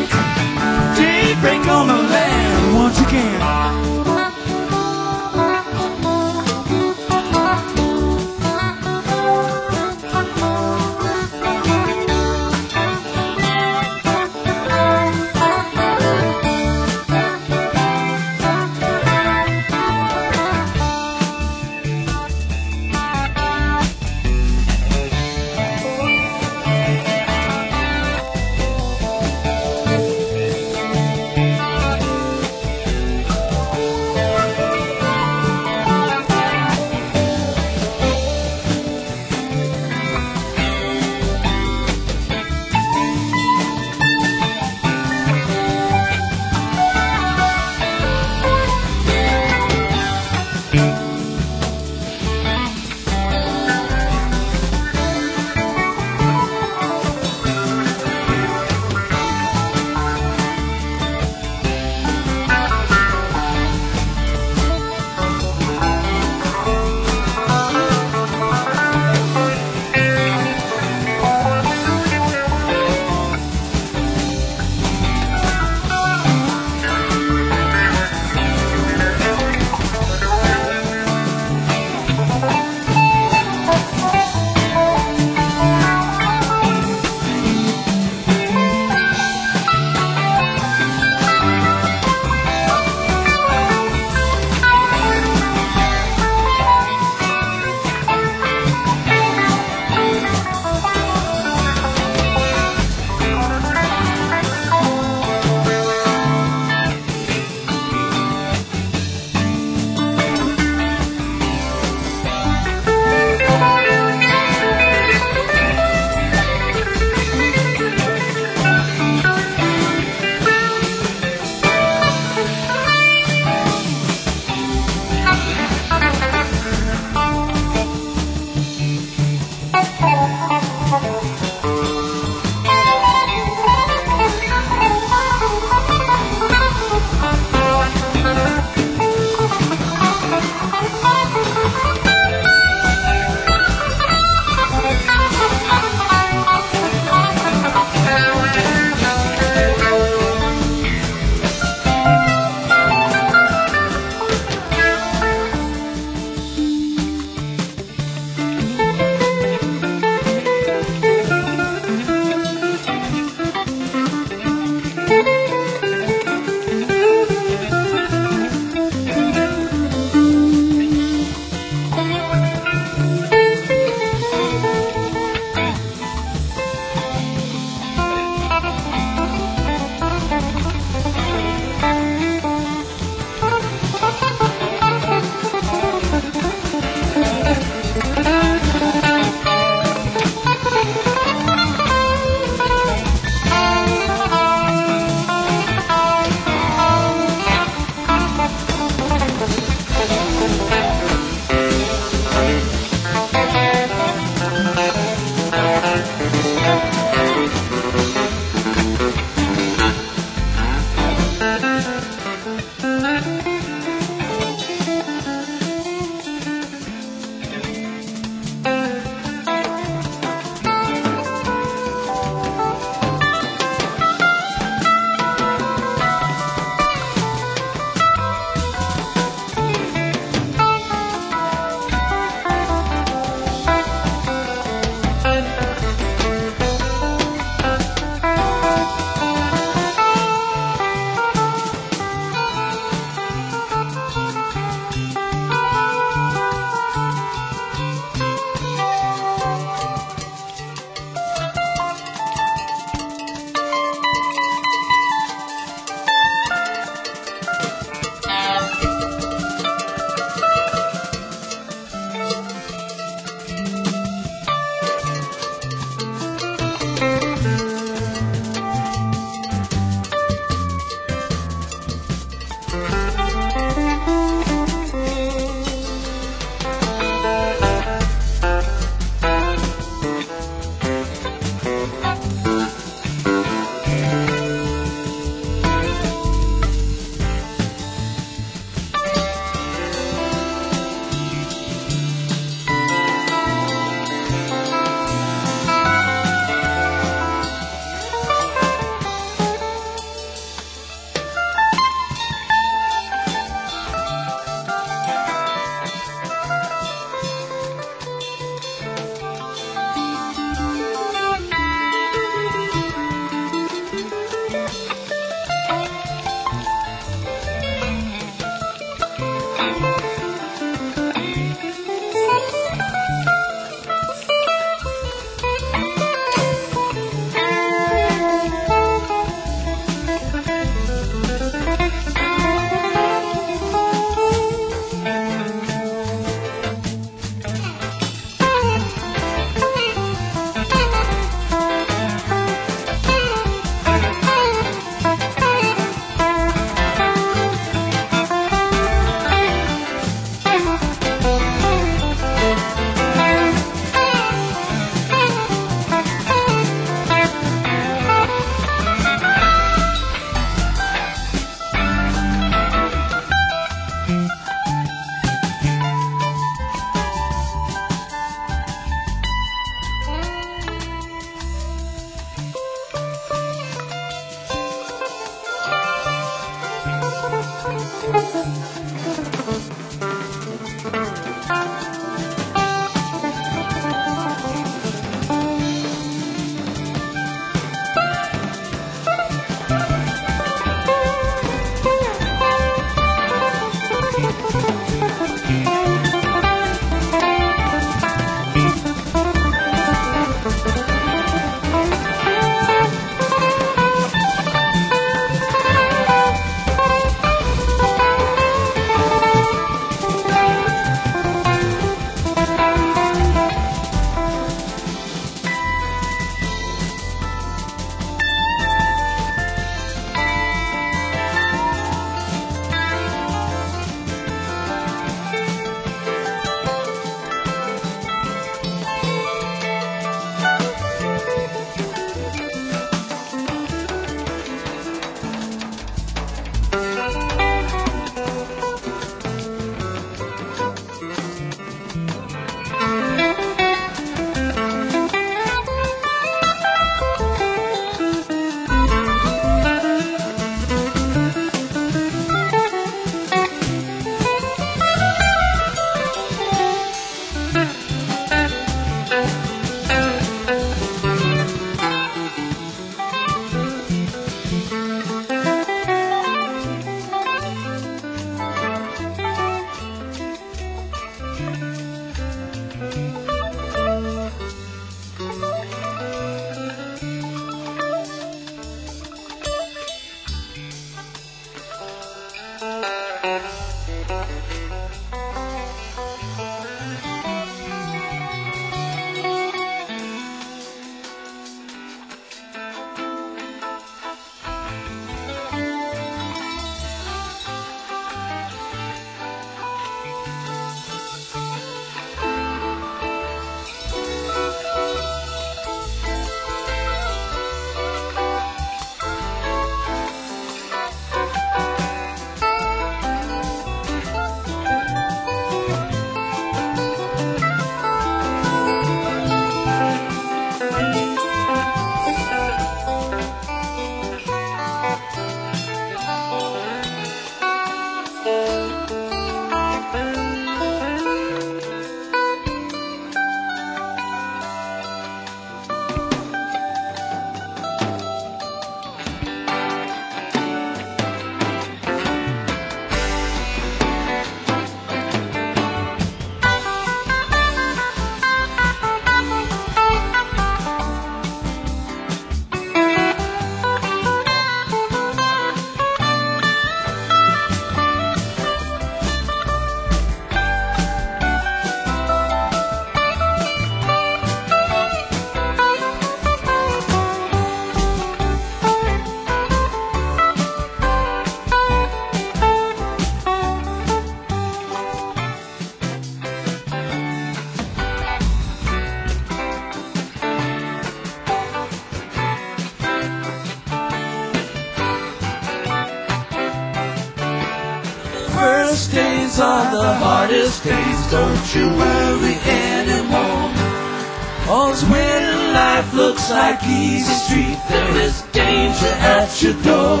First days are the hardest days, don't you worry anymore. 'Cause when life looks like easy street, there is danger at your door.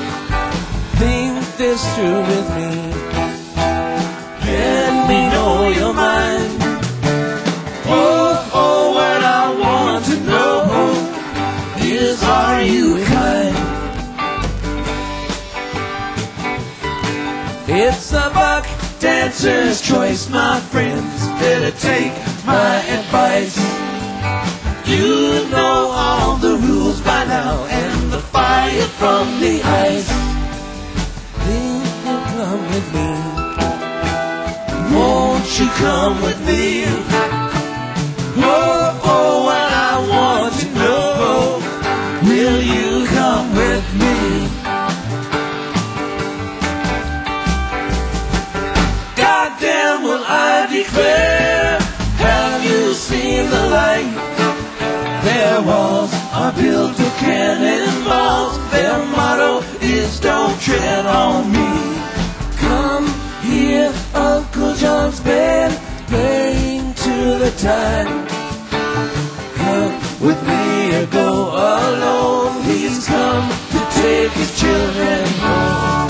Think this through with me, let me know your mind. Oh, what I want to know is, are you kind? It's a buck dancer's choice, my friends. Better take my advice. You know all the rules by now, and the fire from the ice. Think you come with me? Won't you come with me? Oh, what I want to know, will you come with me? Will I declare, have you seen the light? Their walls are built of cannonballs. Their motto is, don't tread on me. Come hear Uncle John's band playing to the time. Come with me or go alone. He's come to take his children home.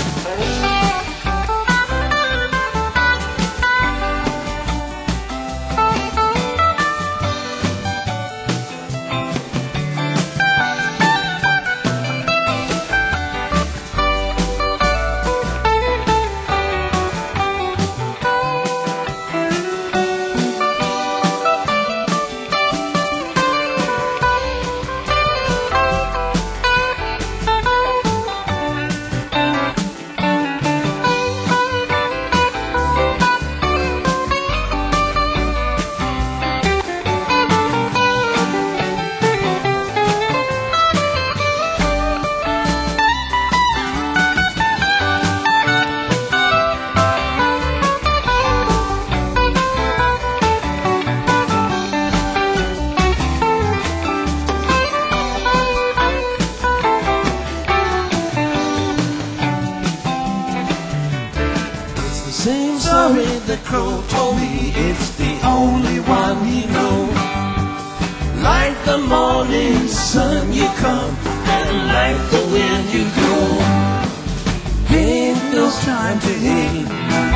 Same story the crow told me, it's the only one he knows. Like the morning sun you come, and like the wind you go. Ain't no time to hate,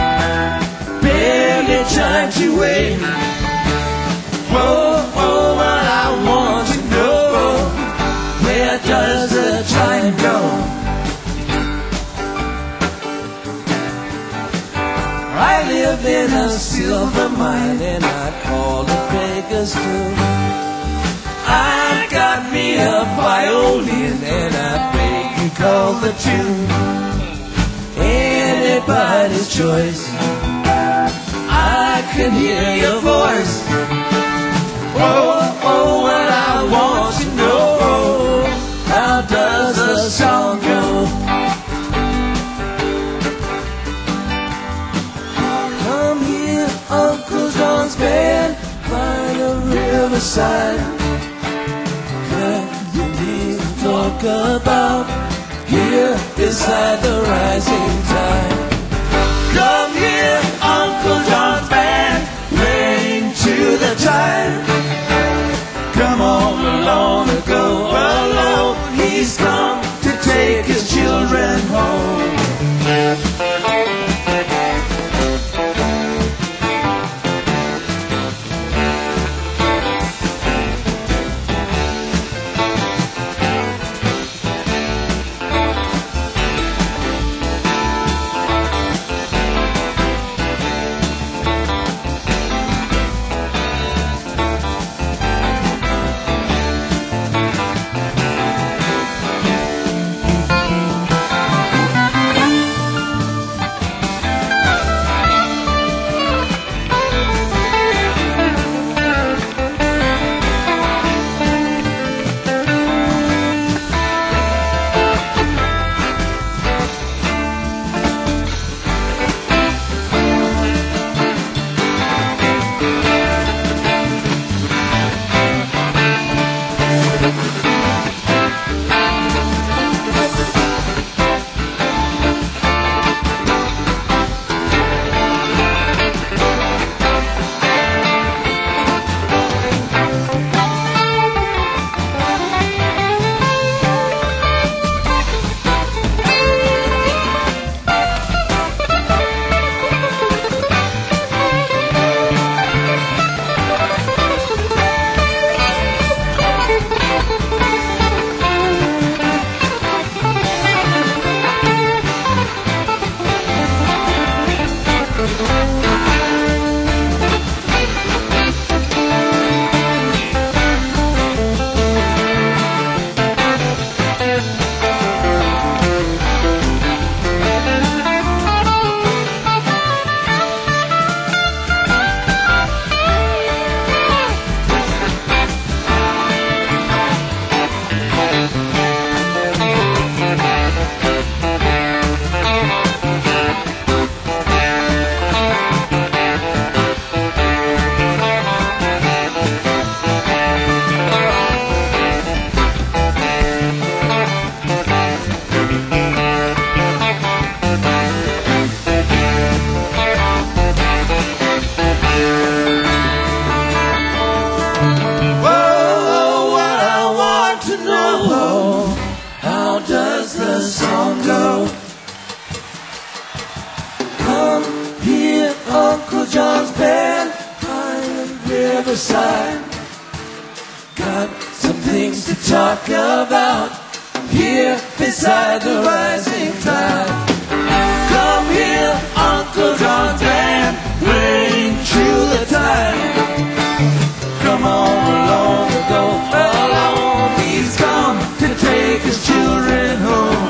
barely time to wait. Oh, what I want to know, where does the time go? I live in a silver mine, and I call it Vegas too. I got me a violin, and I beg you call the tune. And swayed by his choice. I can hear your voice. Oh, oh, what I want to know, how does the song go? Come here, Uncle John's band, by the riverside. Got things to talk about here beside the rising tide. Come here, Uncle John's band, playing to the tide. Come on along and go alone. He's come to take his children home. Riverside. Got some things to talk about here beside the rising tide. Come here, Uncle John's band, playing to the tide. Come on along and go along. He's come to take his children home.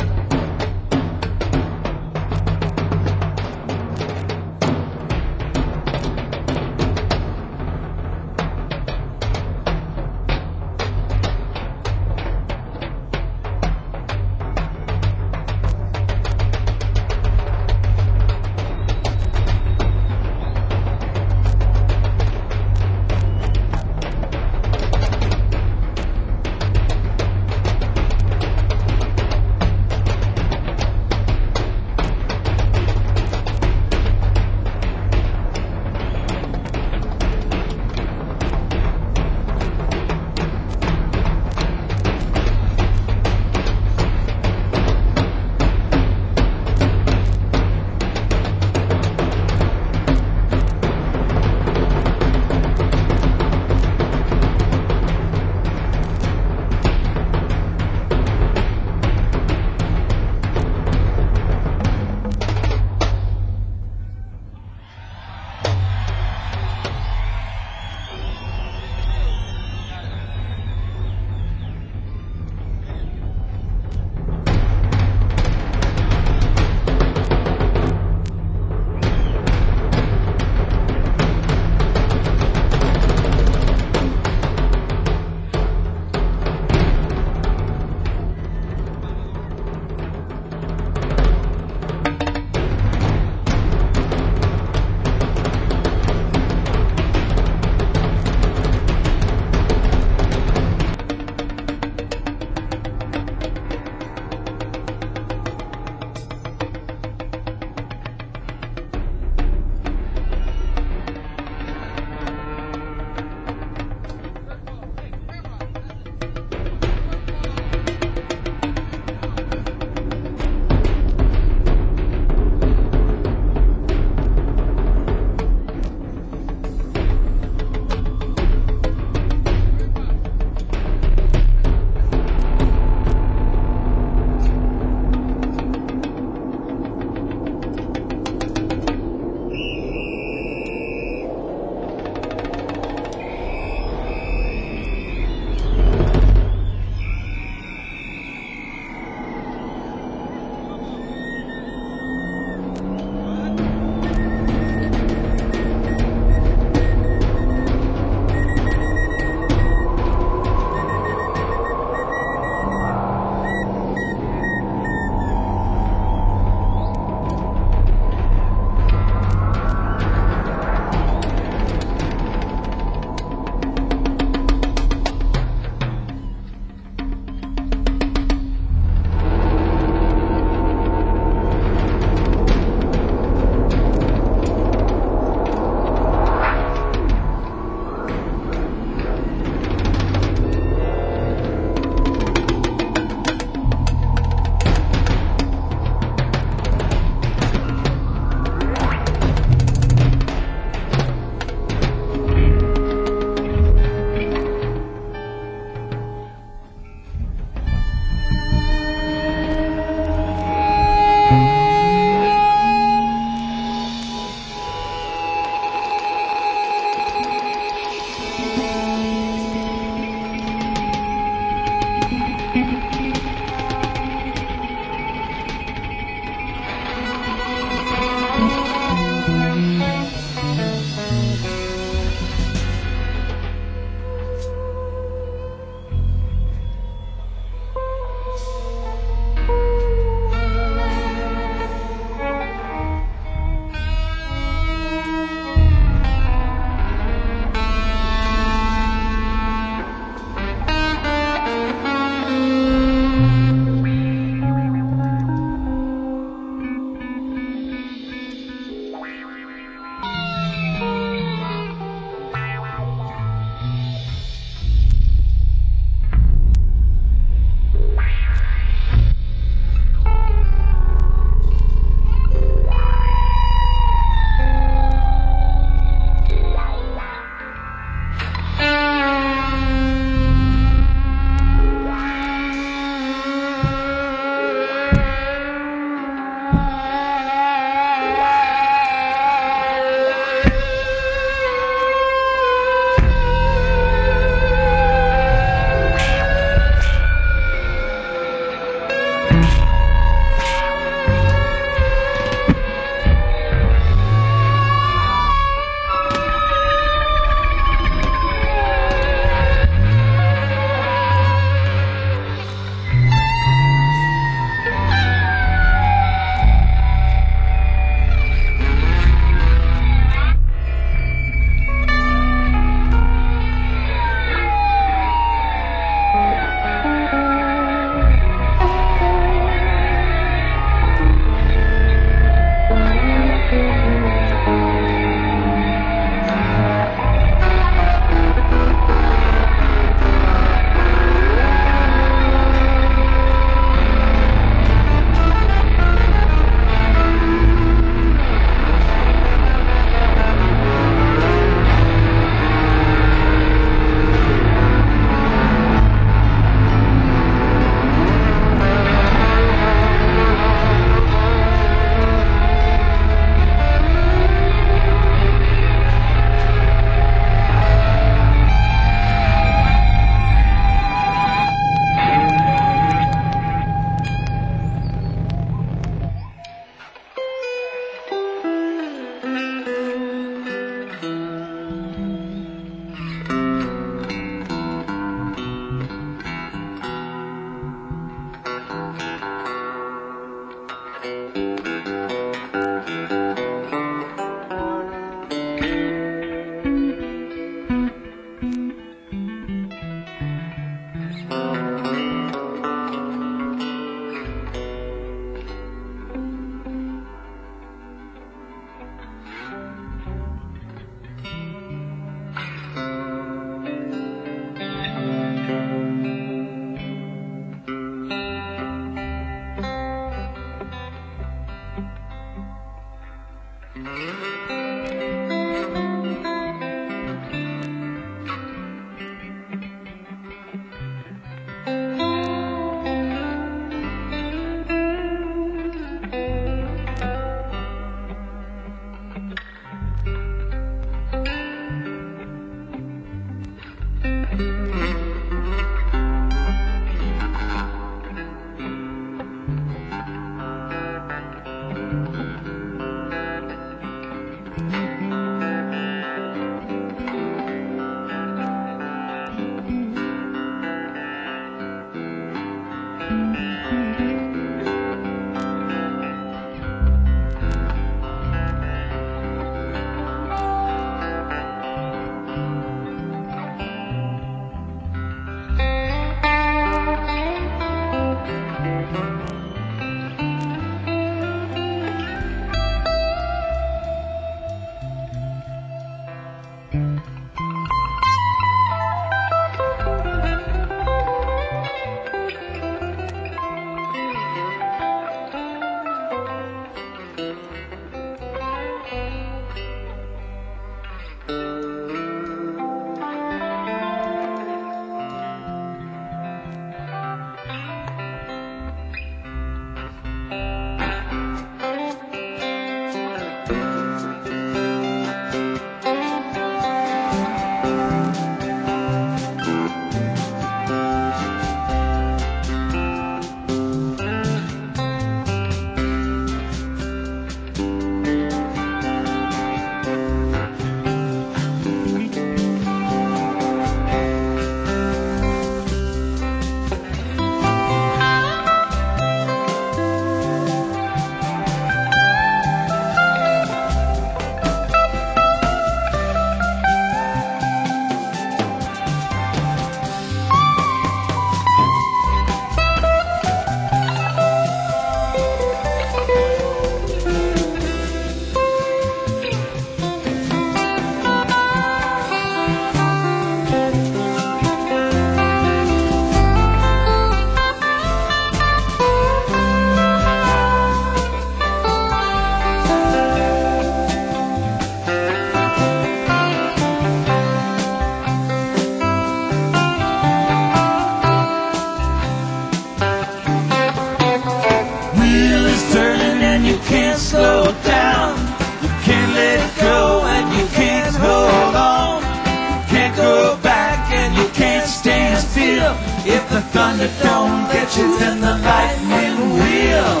If the thunder don't get you, then the lightning will.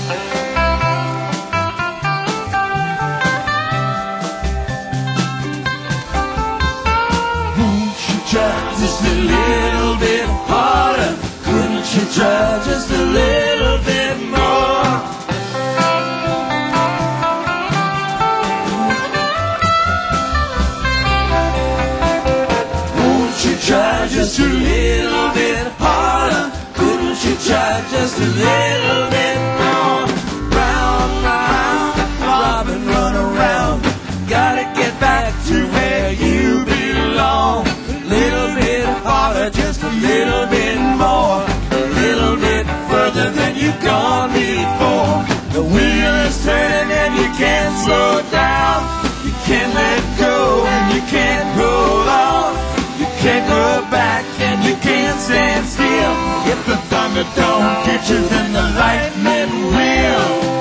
Won't you try just a little bit harder? Couldn't you try just a little bit more? Won't you try just a little bit harder? Couldn't you try just a little bit more? Round, round, robin, run around. Gotta get back to where you belong. Little bit harder, just a little bit more. A little bit further than you've gone before. The wheel is turning and you can't slow down. You can't let go and you can't hold on. You can't go back and you can't stand still. If the thunder don't get you, then the lightning will.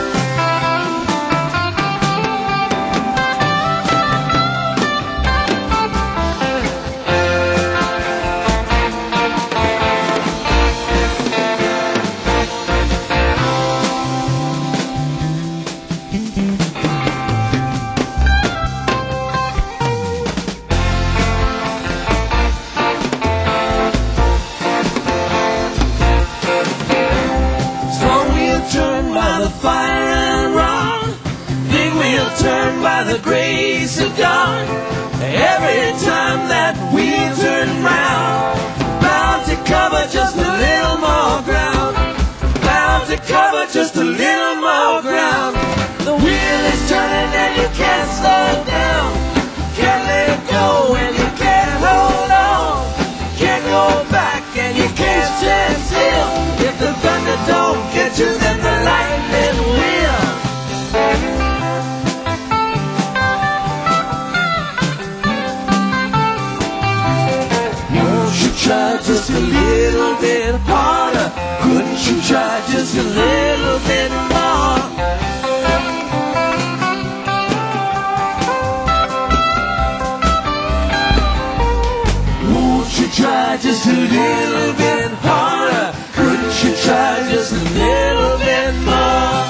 By the grace of God, every time that we turn round, bound to cover just a little more ground, bound to cover just a little more ground. The wheel is turning and you can't slow down, can't let go and you can't hold on, can't go back and you can't stand still. If the thunder don't get you, then the lightning will. Try just a little bit harder. Couldn't you try just a little bit more? Won't you try just a little bit harder? Couldn't you try just a little bit more?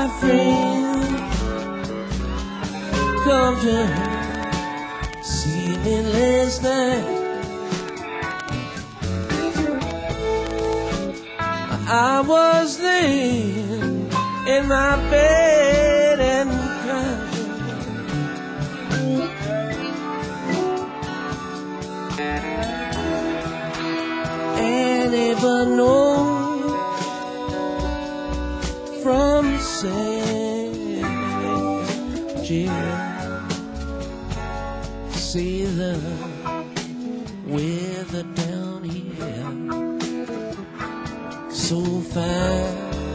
my friend, come to see me last night. I was laying in my bed and crying. Anybody know from San Jim? See the weather down here so fine.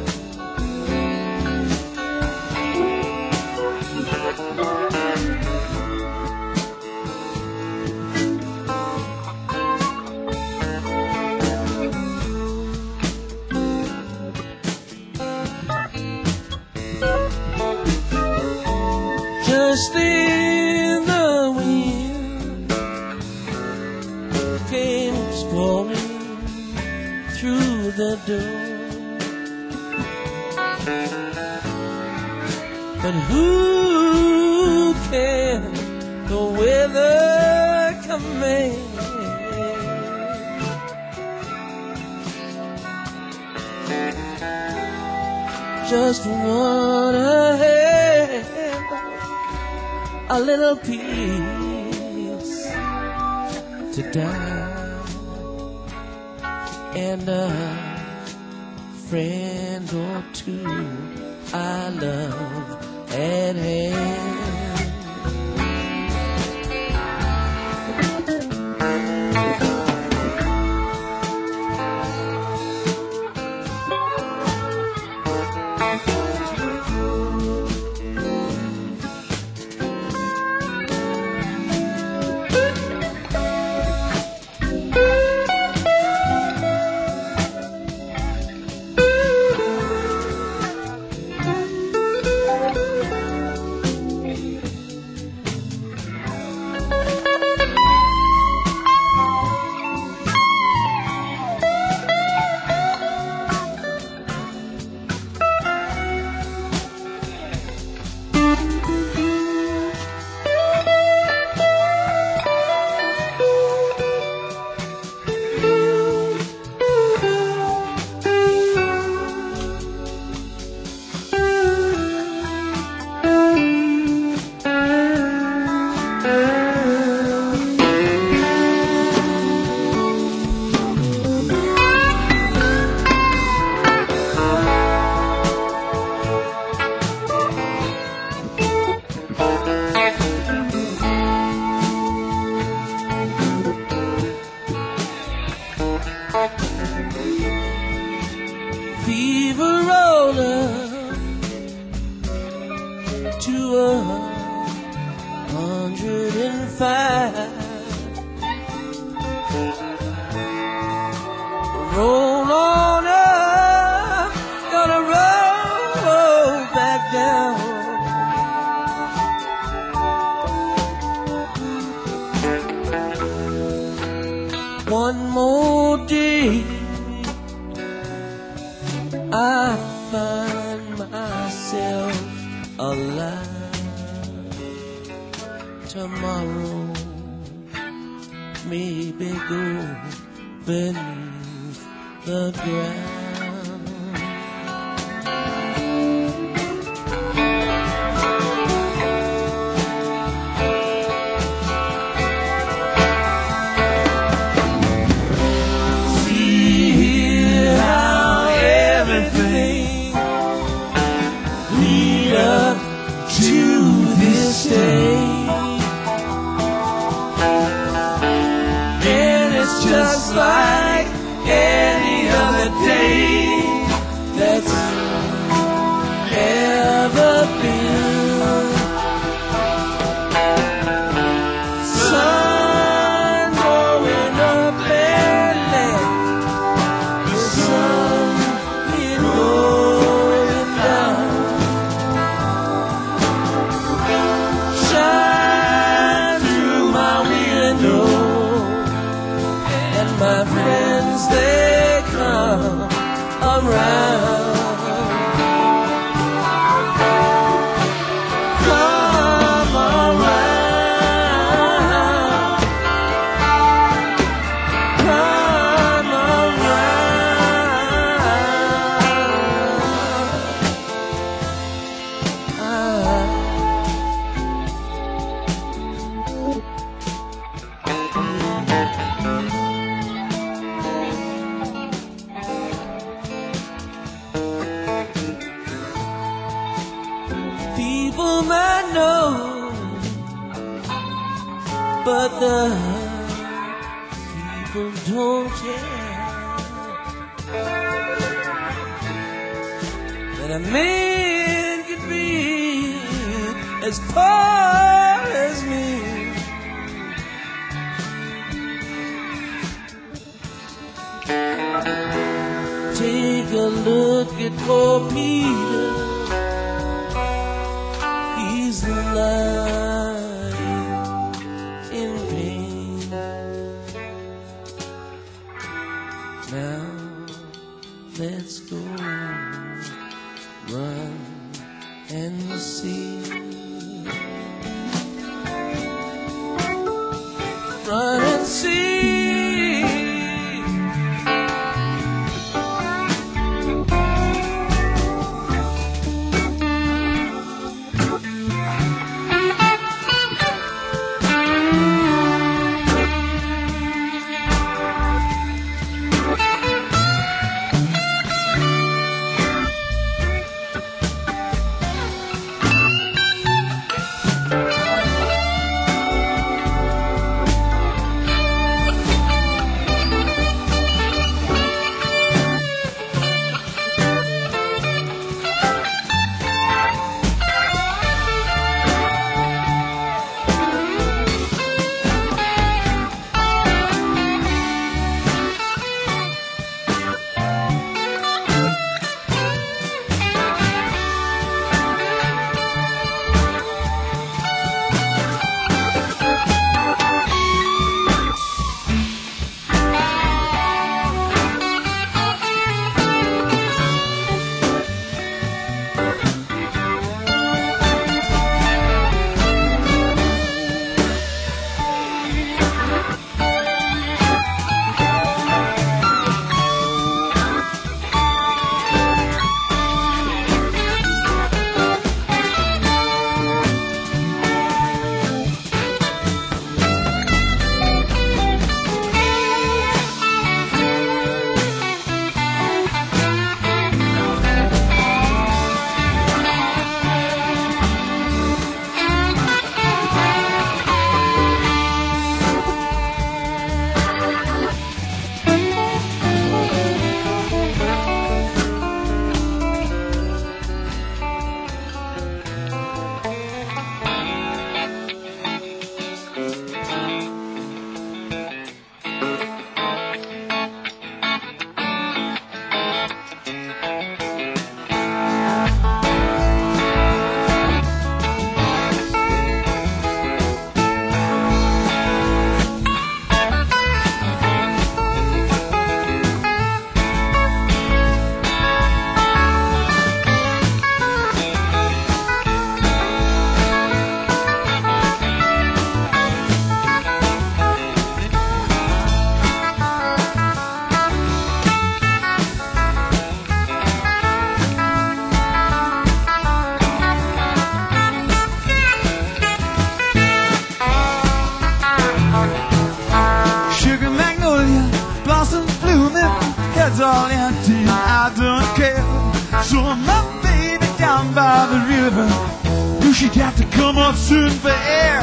Just in the wind came falling through the door. But who can the weather command? Just wanna have a little peace to die, and a friend or two I love at hand. Fever roller to 105. Roll on up, gonna roll back down. One more day, I find myself alive. Tomorrow maybe go beneath the ground. Just like any other day that's ever been. Sun going up and let the sun be going down. Shine but the people don't care that a man could be as poor as me. Take a look at poor Peter. He's lying in pain. Now let's go run and see. Run and see. Head's all empty, I don't care. So my baby down by the river, knew she'd have to come up soon for air.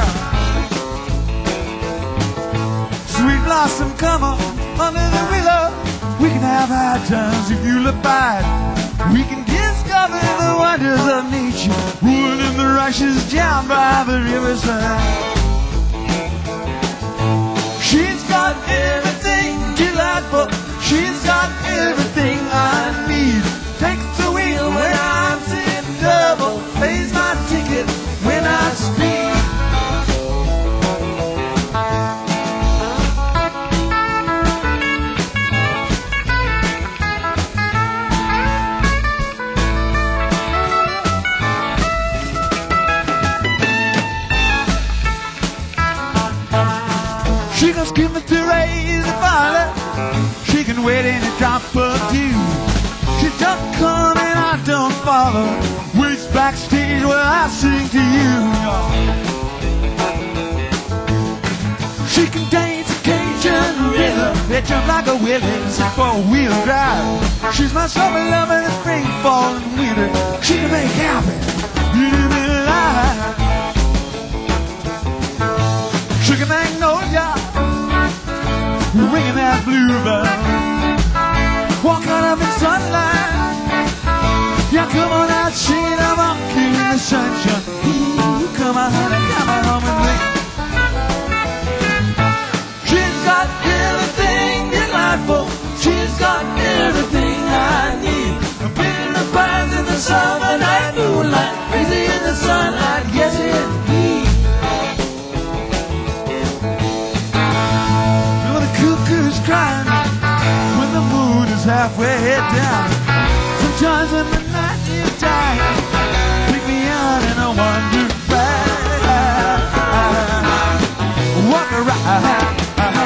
Sweet blossom, come on under the willow. We can have high times if you look by. We can discover the wonders of nature, rolling in the rushes down by the riverside. She's got everything delightful. She's got everything I need. Takes the wheel when I'm sitting double. Pays my ticket when I speed. She can skim it to raise the violet. She can wait in a drop of dew. She don't come and I don't follow. Waits backstage while I sing to you. She can dance a Cajun rhythm. They jump like a Willis in four-wheel drive. She's my summer lover in spring, fall, and winter. She can make happy anything alive. Sugar Magnolia. river, walk out of the sunlight. Yeah, come on out, shade of monkey in the sunshine. Ooh, come on, honey, come on home with me. She's got everything in life for. She's got everything I need. Between the pines in the summer night moonlight, crazy in the sunlight, yes indeed. Well, the cuckoo's crying when the moon is halfway down. Sometimes in the night you die, pick me out and I wonder why. Walk around.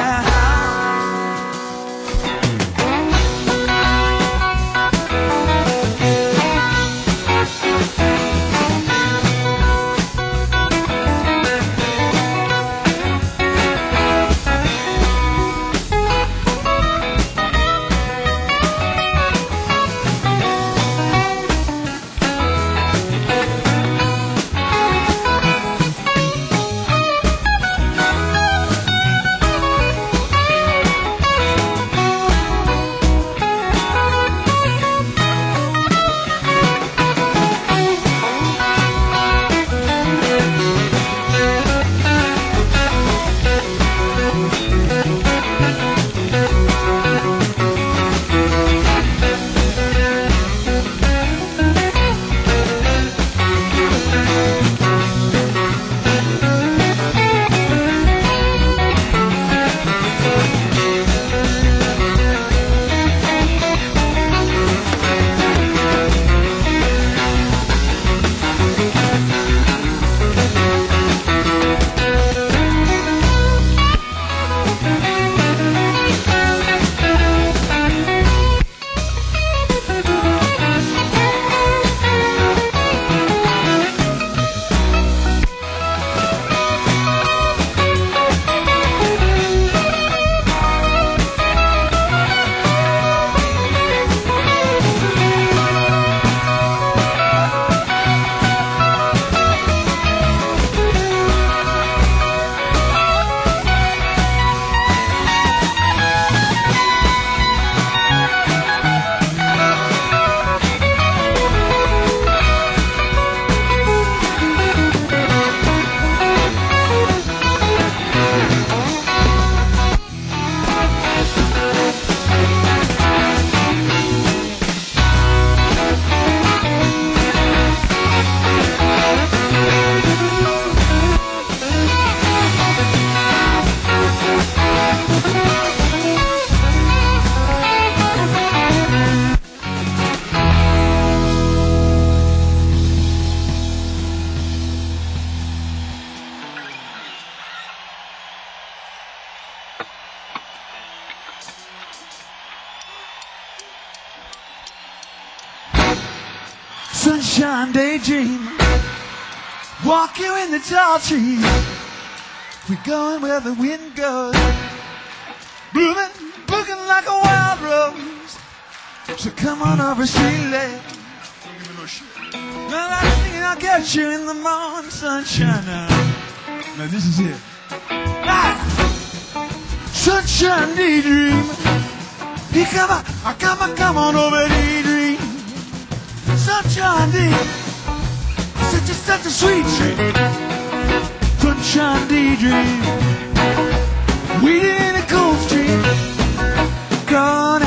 Sunshine daydream, walking in the tall trees. We're going where the wind goes, blooming, looking like a wild rose. So come on over, sweet lady. Well, I think I'll get you in the morning sunshine now. Now this is it. Ah! Sunshine daydream. Here come on over, daydream. Sunshine daydream. Such a sweet dream. Sunshine daydream. Waiting in a cold street. God.